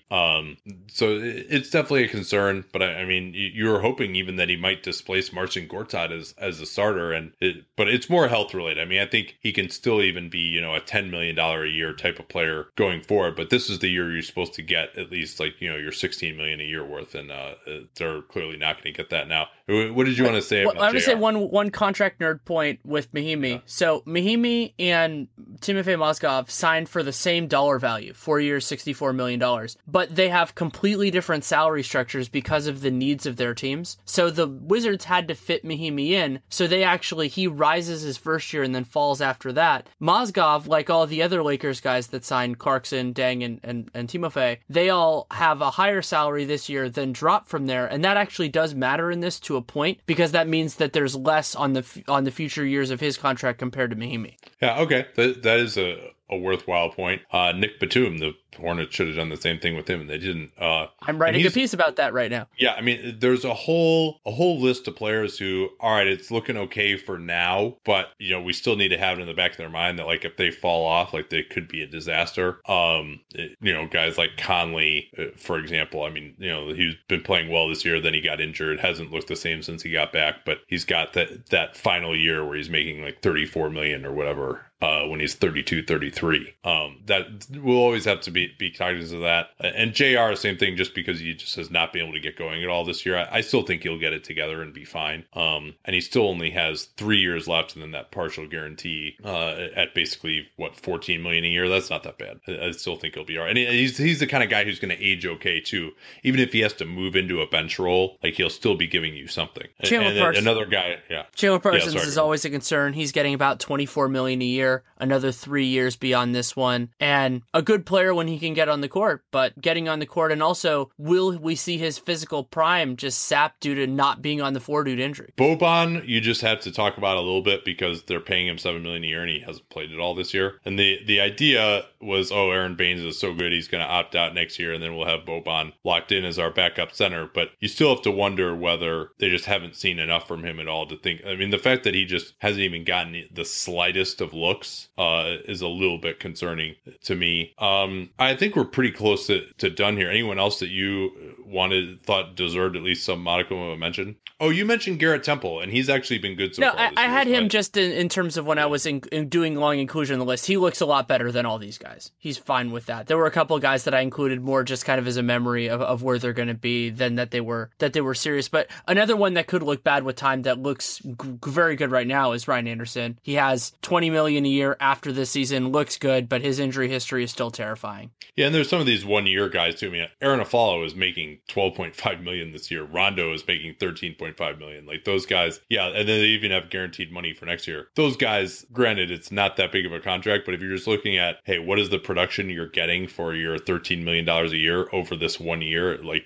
Speaker 1: So it's definitely a concern, but I mean, you were hoping even that he might displace Marcin Gortat as a starter, but it's more health related. I mean, I think he can still even be, you know, a $10 million a year type of player going forward, but this is the year you're supposed to get at least like, you know, your $16 million a year worth, and they're clearly not going to get that now. What did you want to say about JR?
Speaker 2: I want to say one contract nerd point with Mahimi. Yeah. So Mahimi and Timofey Mozgov signed for the same dollar value, 4 years, $64 million, but they have completely different salary structures because of the needs of their teams. So the Wizards had to fit Mahimi in, so he rises his first year and then falls after that. Mozgov, like all the other Lakers guys that signed Clarkson, Deng, and Timofey, they all have a higher salary this year than drop from there, and that actually does matter in this to a point, because that means that there's less on the future years of his contract compared to Mahimi.
Speaker 1: Yeah, okay. That is a worthwhile point. Nick Batum, the Hornets should have done the same thing with him, and they didn't.
Speaker 2: I'm writing a piece about that right now.
Speaker 1: Yeah, I mean, there's a whole list of players who, all right, it's looking okay for now, but you know, we still need to have it in the back of their mind that like if they fall off, like they could be a disaster. You know, guys like Conley, for example. I mean, you know, he's been playing well this year. Then he got injured, hasn't looked the same since he got back, but he's got that final year where he's making like $34 million or whatever. When he's 32, 33. That we'll always have to be cognizant of that. And JR, same thing, just because he just has not been able to get going at all this year. I still think he'll get it together and be fine. And he still only has 3 years left, and then that partial guarantee at basically $14 million a year. That's not that bad. I still think he'll be all right. And he's the kind of guy who's going to age okay too. Even if he has to move into a bench role, like he'll still be giving you something. Another guy, yeah.
Speaker 2: Chandler Parsons is always a concern. He's getting about $24 million a year. Another 3 years beyond this one, and a good player when he can get on the court, but getting on the court, and also will we see his physical prime just sapped due to not being on the floor due to injury?
Speaker 1: Boban, you just have to talk about a little bit because they're paying him $7 million a year and he hasn't played at all this year. And the idea was, Aaron Baines is so good he's going to opt out next year, and then we'll have Boban locked in as our backup center. But you still have to wonder whether they just haven't seen enough from him at all to think. I mean, the fact that he just hasn't even gotten the slightest of looks is a little bit concerning to me. I think we're pretty close to done here. Anyone else that you thought deserved at least some modicum of a mention? Oh, you mentioned Garrett Temple, and he's actually been good so far.
Speaker 2: No, I had him just in terms of when I was in doing long inclusion on the list. He looks a lot better than all these guys. He's fine with that. There were a couple of guys that I included more just kind of as a memory of where they're going to be than that they were serious. But another one that could look bad with time that looks very good right now is Ryan Anderson. He has $20 million a year after this season, looks good, but his injury history is still terrifying.
Speaker 1: Yeah, and there's some of these 1 year guys too. I mean, Aaron Aflalo is making $12.5 million this year. Rondo is making $13.5 million. Like those guys, yeah, and then they even have guaranteed money for next year. Those guys, granted, it's not that big of a contract, but if you're just looking at, hey, what is the production you're getting for your $13 million a year over this 1 year? Like just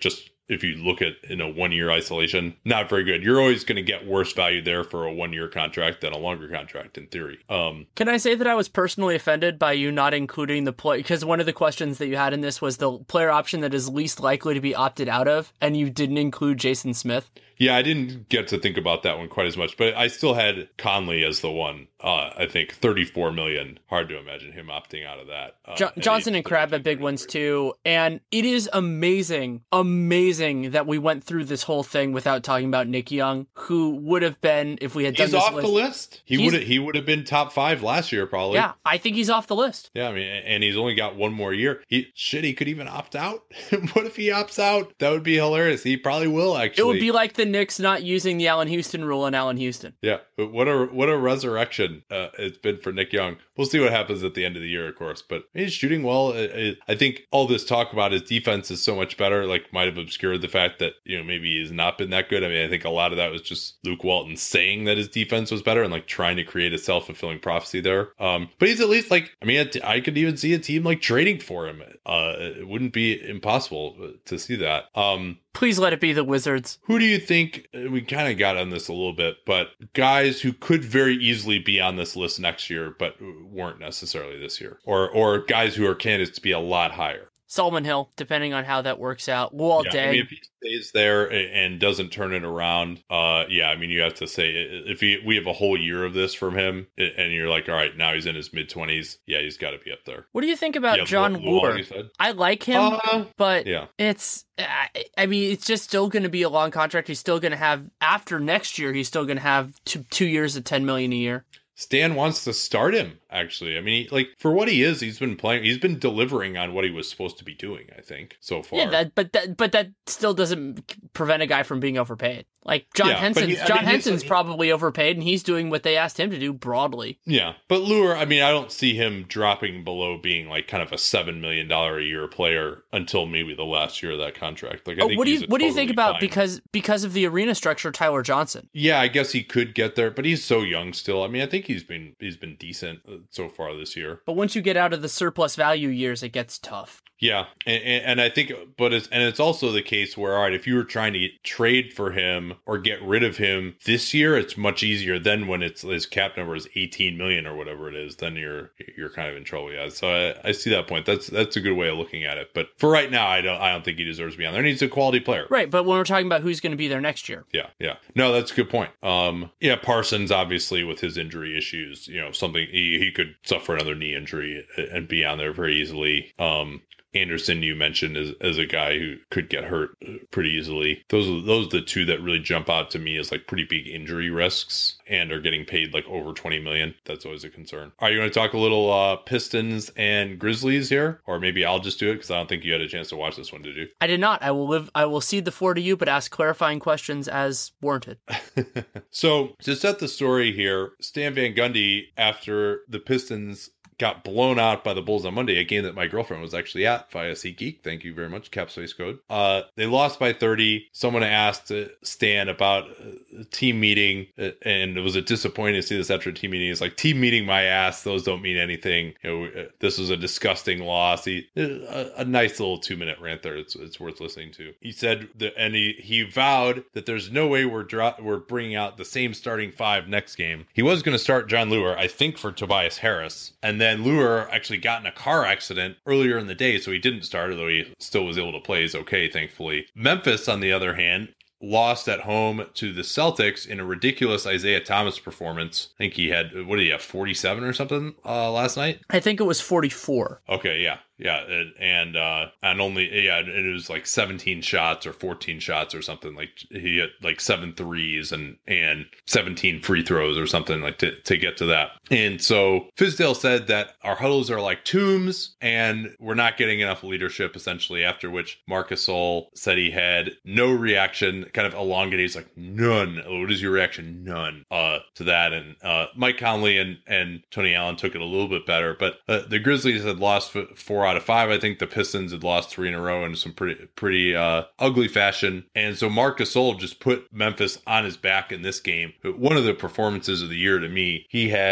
Speaker 1: if you look at in a 1 year isolation, not very good. You're always going to get worse value there for a 1 year contract than a longer contract in theory.
Speaker 2: Can I say that I was personally offended by you not including the play? Because one of the questions that you had in this was the player option that is least likely to be opted out of, and you didn't include Jason Smith.
Speaker 1: Yeah, I didn't get to think about that one quite as much, but I still had Conley as the one. I think 34 million. Hard to imagine him opting out of that.
Speaker 2: Johnson and Crabbe have big ones too, and it is amazing that we went through this whole thing without talking about Nick Young, who would have been if we had done
Speaker 1: this
Speaker 2: this
Speaker 1: off the list. He would have been top 5 last year probably.
Speaker 2: Yeah, I think he's off the list.
Speaker 1: Yeah, I mean, and he's only got one more year. He could even opt out. What if he opts out? That would be hilarious. He probably will actually.
Speaker 2: It would be like the Knicks not using the Allen Houston rule in Allen Houston.
Speaker 1: Yeah, but what a resurrection it's been for Nick Young. We'll see what happens at the end of the year, of course. But he's shooting well. I think all this talk about his defense is so much better. Like, might have obscured the fact that maybe he's not been that good. I mean, I think a lot of that was just Luke Walton saying that his defense was better and like trying to create a self-fulfilling prophecy there. But he's at least like, I mean, I could even see a team like trading for him. It wouldn't be impossible to see that.
Speaker 2: Please let it be the Wizards.
Speaker 1: Who do you think, we kind of got on this a little bit, but guys who could very easily be on this list next year, but weren't necessarily this year? Or guys who are candidates to be a lot higher?
Speaker 2: Solomon Hill, depending on how that works out. Luol Deng.
Speaker 1: I mean, if he stays there and doesn't turn it around, I mean, you have to say, if we have a whole year of this from him, and you're like, all right, now he's in his mid-20s, he's got to be up there.
Speaker 2: What do you think about John Wooler? I like him, but it's... I mean, it's just still going to be a long contract. He's still going to have, after next year, he's still going to have 2 years at $10 million a year.
Speaker 1: Stan wants to start him, actually. I mean, for what he is, he's been playing. He's been delivering on what he was supposed to be doing, I think, so far.
Speaker 2: Yeah, but that still doesn't prevent a guy from being overpaid. Like John Henson's probably overpaid, and he's doing what they asked him to do broadly.
Speaker 1: Yeah, but Lure, I mean, I don't see him dropping below being like kind of a $7 million a year player until maybe the last year of that contract. Like, I think
Speaker 2: what do you think about because of the arena structure, Tyler Johnson?
Speaker 1: Yeah, I guess he could get there, but he's so young still. I mean, I think he's been decent so far this year.
Speaker 2: But once you get out of the surplus value years, it gets tough.
Speaker 1: Yeah, and I think, but it's also the case where, all right, if you were trying to trade for him or get rid of him this year, it's much easier. Then when his cap number is 18 million or whatever it is, then you're kind of in trouble. Yeah, so I see that point. That's a good way of looking at it. But for right now, I don't think he deserves to be on there. He's a quality player,
Speaker 2: right? But when we're talking about who's going to be there next year,
Speaker 1: yeah, no, that's a good point. Parsons obviously with his injury issues, something he could suffer another knee injury and be on there very easily. Anderson, you mentioned as a guy who could get hurt pretty easily. Those are the two that really jump out to me as like pretty big injury risks and are getting paid like over 20 million. That's always a concern. All right, you want to talk a little Pistons and Grizzlies here? Or maybe I'll just do it because I don't think you had a chance to watch this one, did you?
Speaker 2: I did not. I will cede the floor to you, but ask clarifying questions as warranted.
Speaker 1: So to set the story here, Stan Van Gundy, after the Pistons got blown out by the Bulls on Monday, a game that my girlfriend was actually at via SeatGeek. Thank you very much, Cap Space Code. They lost by 30. Someone asked Stan about a team meeting, and it was disappointing to see this after a team meeting. It's like, team meeting my ass. Those don't mean anything. This was a disgusting loss. A nice little 2-minute rant there. It's worth listening to. He said that, and he vowed that there's no way we're bringing out the same starting 5 next game. He was going to start John Lure, I think, for Tobias Harris, and then Lure actually got in a car accident earlier in the day, so he didn't start, although he still was able to play. He's okay, thankfully. Memphis, on the other hand, lost at home to the Celtics in a ridiculous Isaiah Thomas performance. I think he had, 47 or something last night?
Speaker 2: I think it was 44.
Speaker 1: Okay, yeah. Yeah, and it was like 17 shots or 14 shots or something. Like he had like 7 threes and 17 free throws or something like to get to that. And so Fizdale said that our huddles are like tombs and we're not getting enough leadership, essentially, after which Marc Gasol said he had no reaction, kind of elongated. He's like, none. What is your reaction? None to that. And Mike Conley and Tony Allen took it a little bit better, but the Grizzlies had lost 4 out of 5. I think the Pistons had lost 3 in a row in some pretty ugly fashion. And so Marc Gasol just put Memphis on his back in this game. One of the performances of the year to me, he had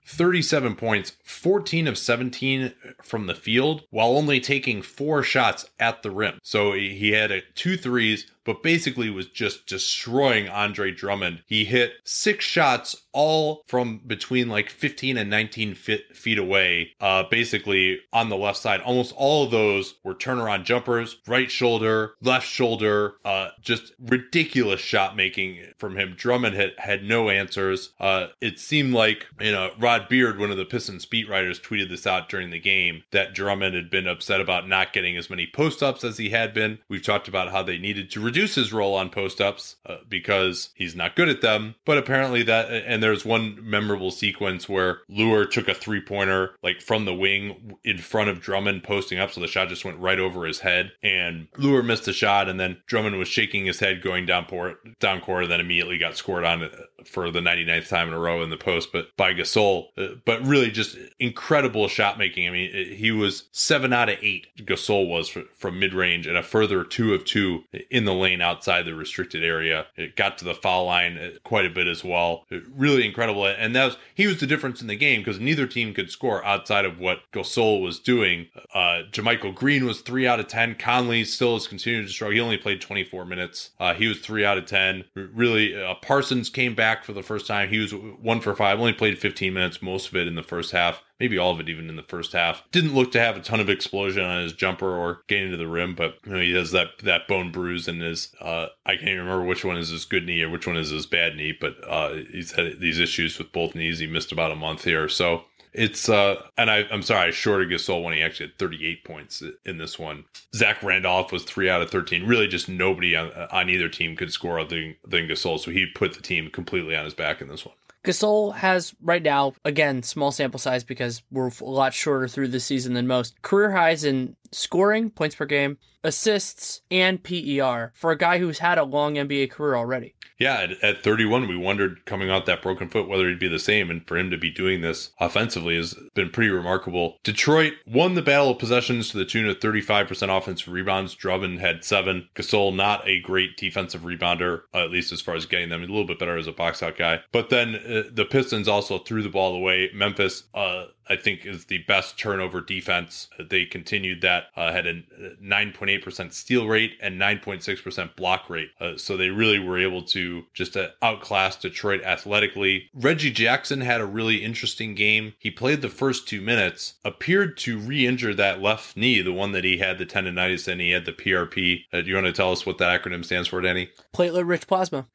Speaker 1: 37 points, 14 of 17 from the field, while only taking 4 shots at the rim. So he had 2 threes, but basically was just destroying Andre Drummond. He hit 6 shots, all from between like 15 and 19 feet away, basically on the left side. Almost all of those were turnaround jumpers, right shoulder, left shoulder, just ridiculous shot making from him. Drummond had no answers. It seemed like, Rod Beard, one of the Pistons beat writers, tweeted this out during the game, that Drummond had been upset about not getting as many post-ups as he had been. We've talked about how they needed to reduce his role on post-ups because he's not good at them. But apparently and there's one memorable sequence where Lure took a 3-pointer like from the wing in front of Drummond posting up, so the shot just went right over his head, and Lure missed the shot, and then Drummond was shaking his head going down court, and then immediately got scored on for the 99th time in a row in the post, but by Gasol. But really just incredible shot making. I mean, he was 7 out of 8. Gasol was from mid-range, and a further 2 of 2 in the lane outside the restricted area. It got to the foul line quite a bit as well. Really incredible. And he was the difference in the game because neither team could score outside of what Gasol was doing. JaMychal Green was 3 out of 10. Conley still has continued to struggle. He only played 24 minutes. He was 3 out of 10. Really, Parsons came back for the first time. He was 1 for 5. Only played 15 minutes, most of it in the first half. Maybe all of it even in the first half. Didn't look to have a ton of explosion on his jumper or getting to the rim, but he has that bone bruise in his, I can't even remember which one is his good knee or which one is his bad knee, but he's had these issues with both knees. He missed about a month here. So it's, and I'm sorry, I shorted Gasol when he actually had 38 points in this one. Zach Randolph was 3 out of 13. Really just nobody on either team could score other than Gasol, so he put the team completely on his back in this one.
Speaker 2: Gasol has right now, again, small sample size because we're a lot shorter through the season than most, career highs in scoring, points per game, assists, and PER for a guy who's had a long NBA career already.
Speaker 1: Yeah, at 31, we wondered coming out that broken foot whether he'd be the same, and for him to be doing this offensively has been pretty remarkable. Detroit won the battle of possessions to the tune of 35% offensive rebounds. Drummond had 7. Gasol, not a great defensive rebounder, at least as far as getting them. A little bit better as a box-out guy. But then the Pistons also threw the ball away. Memphis, I think, is the best turnover defense. They continued that, had a 9.8% steal rate and 9.6% block rate. So they really were able to just outclass Detroit athletically. Reggie Jackson had a really interesting game. He played the first 2 minutes, appeared to re-injure that left knee, the one that he had the tendonitis and he had the PRP. Do you want to tell us what that acronym stands for, Danny?
Speaker 2: Platelet-rich plasma.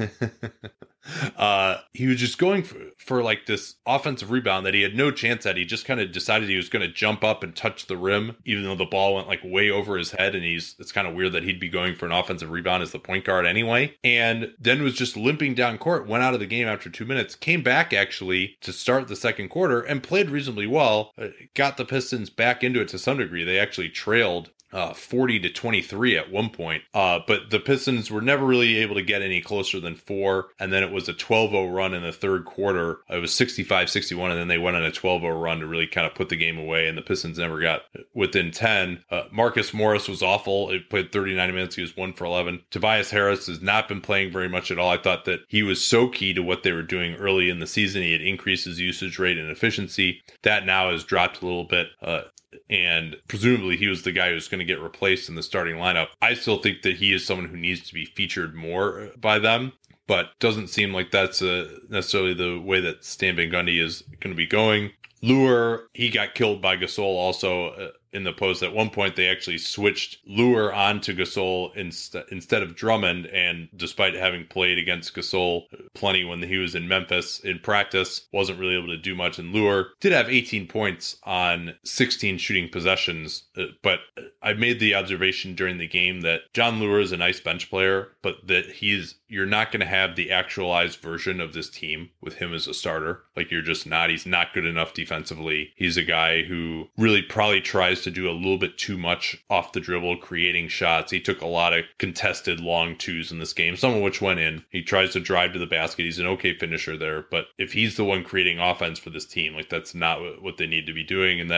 Speaker 1: He was just going for like this offensive rebound that he had no chance at. He just kind of decided he was going to jump up and touch the rim, even though the ball went like way over his head. And it's kind of weird that he'd be going for an offensive rebound as the point guard anyway. And then was just limping down court, went out of the game after 2 minutes, came back actually to start the second quarter and played reasonably well. Got the Pistons back into it to some degree. They actually trailed 40-23 at one point. But the Pistons were never really able to get any closer than 4. And then it was a 12-0 run in the third quarter. It was 65-61. And then they went on a 12-0 run to really kind of put the game away. And the Pistons never got within 10. Marcus Morris was awful. He played 39 minutes. He was 1 for 11. Tobias Harris has not been playing very much at all. I thought that he was so key to what they were doing early in the season. He had increased his usage rate and efficiency. That now has dropped a little bit. And presumably he was the guy who's going to get replaced in the starting lineup. I still think that he is someone who needs to be featured more by them, but doesn't seem like that's necessarily the way that Stan Van Gundy is going to be going. Lure, he got killed by Gasol also in the post. At one point, they actually switched Lure onto Gasol instead of Drummond, and despite having played against Gasol plenty when he was in Memphis in practice, wasn't really able to do much. And Lure did have 18 points on 16 shooting possessions, but I made the observation during the game that John Lure is a nice bench player, but that you're not going to have the actualized version of this team with him as a starter. Like, you're just not. He's not good enough defensively. He's a guy who really probably tries to do a little bit too much off the dribble, creating shots. He took a lot of contested long twos in this game, some of which went in. He tries to drive to the basket. He's an okay finisher there, but if he's the one creating offense for this team, like, that's not what they need to be doing. And then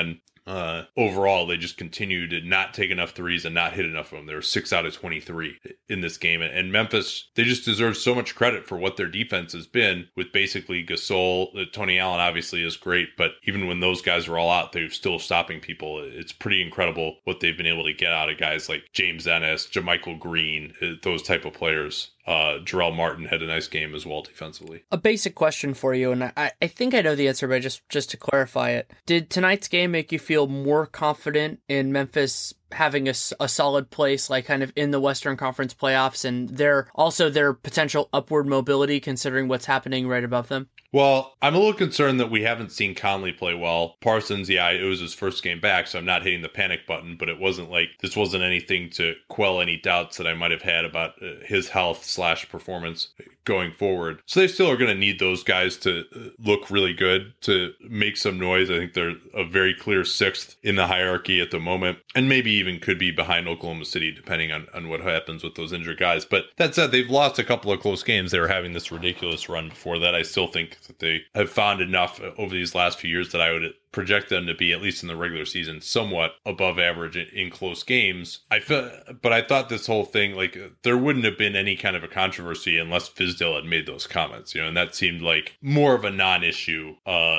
Speaker 1: overall, they just continue to not take enough threes and not hit enough of them. They were 6 out of 23 in this game. And Memphis, they just deserve so much credit for what their defense has been with basically Gasol. Tony Allen obviously is great, but even when those guys are all out, they're still stopping people. It's pretty incredible what they've been able to get out of guys like James Ennis, JaMychal Green, those type of players. Jarrell Martin had a nice game as well defensively.
Speaker 2: A basic question for you, and I think I know the answer, but just to clarify it. Did tonight's game make you feel more confident in Memphis having a solid place, like kind of in the Western Conference playoffs, and their potential upward mobility considering what's happening right above them?
Speaker 1: Well, I'm a little concerned that we haven't seen Conley play well. Parsons, yeah, it was his first game back, so I'm not hitting the panic button, but it wasn't like this wasn't anything to quell any doubts that I might have had about his health/performance going forward. So they still are going to need those guys to look really good, to make some noise. I think they're a very clear sixth in the hierarchy at the moment, and maybe even could be behind Oklahoma City, depending on what happens with those injured guys. But that said, they've lost a couple of close games. They were having this ridiculous run before that. I still think that they have found enough over these last few years that I would project them to be, at least in the regular season, somewhat above average in close games. But I thought this whole thing, like, there wouldn't have been any kind of a controversy unless Fizdale had made those comments, and that seemed like more of a non-issue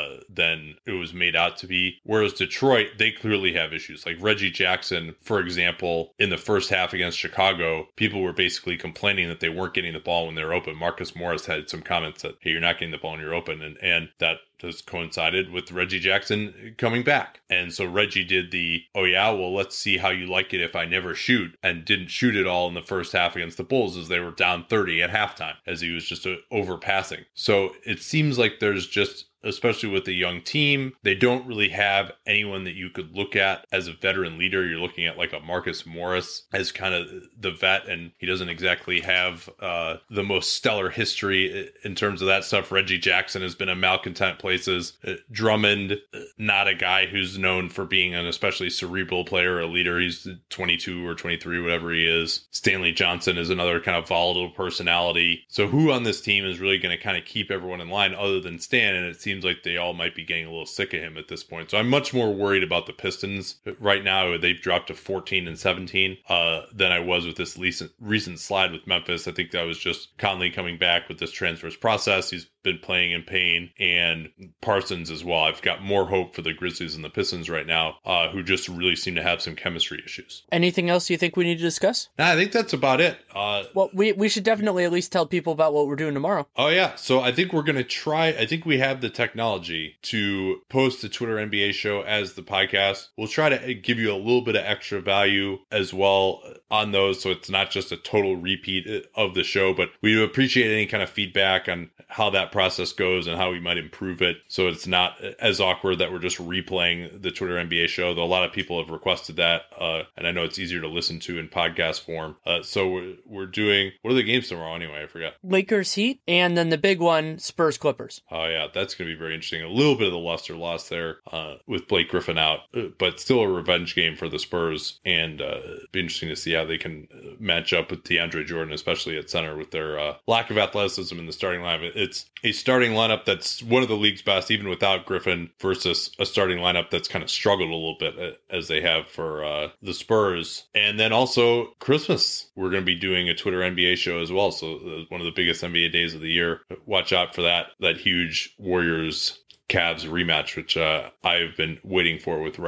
Speaker 1: than it was made out to be. Whereas Detroit, they clearly have issues. Like Reggie Jackson, for example, in the first half against Chicago, people were basically complaining that they weren't getting the ball when they were open. Marcus Morris had some comments that, hey, you're not getting the ball when you're open, and that has coincided with Reggie Jackson coming back. And so Reggie did let's see how you like it if I never shoot, and didn't shoot at all in the first half against the Bulls as they were down 30 at halftime, as he was just overpassing. So it seems like there's just, especially with the young team, they don't really have anyone that you could look at as a veteran leader. You're looking at like a Marcus Morris as kind of the vet, and he doesn't exactly have the most stellar history in terms of that stuff. Reggie Jackson has been a malcontent places. Drummond, not a guy who's known for being an especially cerebral player, a leader. He's 22 or 23, whatever he is. Stanley Johnson is another kind of volatile personality. So who on this team is really going to kind of keep everyone in line other than Stan? And it seems like they all might be getting a little sick of him at this point. So I'm much more worried about the Pistons right now. They've dropped to 14 and 17 than I was with this recent slide with Memphis. I think that was just Conley coming back with this transfers process. He's been playing in pain, and Parsons as well. I've got more hope for the Grizzlies and the Pistons right now, who just really seem to have some chemistry issues.
Speaker 2: Anything else you think we need to discuss?
Speaker 1: Nah, I think that's about it.
Speaker 2: Well, we should definitely at least tell people about what we're doing tomorrow.
Speaker 1: Oh, yeah. So I think we're going to try, I think we have the technology to post the Twitter NBA show as the podcast. We'll try to give you a little bit of extra value as well on those, so it's not just a total repeat of the show, but we appreciate any kind of feedback on how that process goes and how we might improve it, so it's not as awkward that we're just replaying the Twitter NBA show, though a lot of people have requested that, and I know it's easier to listen to in podcast form. So we're doing, what are the games tomorrow anyway? I forgot.
Speaker 2: Lakers Heat, and then the big one, Spurs Clippers.
Speaker 1: Oh yeah, that's going to be very interesting. A little bit of the luster lost there with Blake Griffin out, but still a revenge game for the Spurs, and be interesting to see how they can match up with DeAndre Jordan, especially at center, with their lack of athleticism in the starting lineup. It's a starting lineup that's one of the league's best, even without Griffin, versus a starting lineup that's kind of struggled a little bit as they have for the Spurs. And then also Christmas, we're going to be doing a Twitter NBA show as well. So one of the biggest NBA days of the year. Watch out for that huge Warriors Cavs rematch, which I've been waiting for with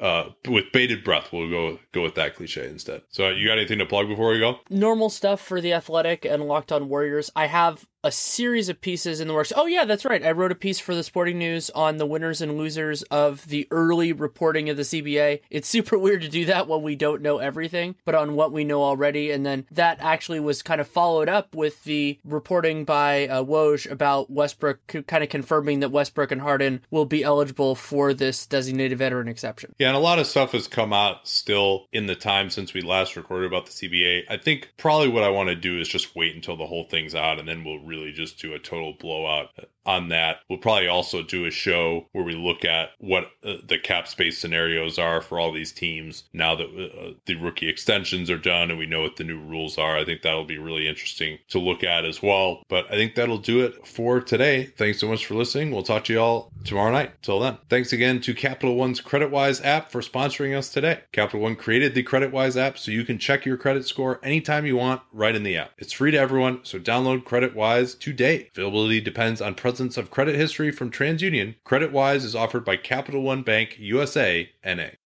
Speaker 1: bated breath. We'll go with that cliche instead. So you got anything to plug before we go?
Speaker 2: Normal stuff for The Athletic and Locked On Warriors. I have a series of pieces in the works. Oh yeah, that's right. I wrote a piece for the Sporting News on the winners and losers of the early reporting of the CBA. It's super weird to do that when we don't know everything, but on what we know already. And then that actually was kind of followed up with the reporting by Woj about Westbrook, kind of confirming that Westbrook and Harden will be eligible for this designated veteran exception.
Speaker 1: Yeah, and a lot of stuff has come out still in the time since we last recorded about the CBA. I think probably what I want to do is just wait until the whole thing's out, and then we'll really just do a total blowout on that. We'll probably also do a show where we look at what the cap space scenarios are for all these teams now that the rookie extensions are done and we know what the new rules are. I think that'll be really interesting to look at as well. But I think that'll do it for today. Thanks so much for listening. We'll talk to you all tomorrow night. Till then, thanks again to Capital One's CreditWise app for sponsoring us today. Capital One created the CreditWise app so you can check your credit score anytime you want right in the app. It's free to everyone, so download CreditWise today. Availability depends on presence of credit history from TransUnion. CreditWise is offered by Capital One Bank USA, N.A.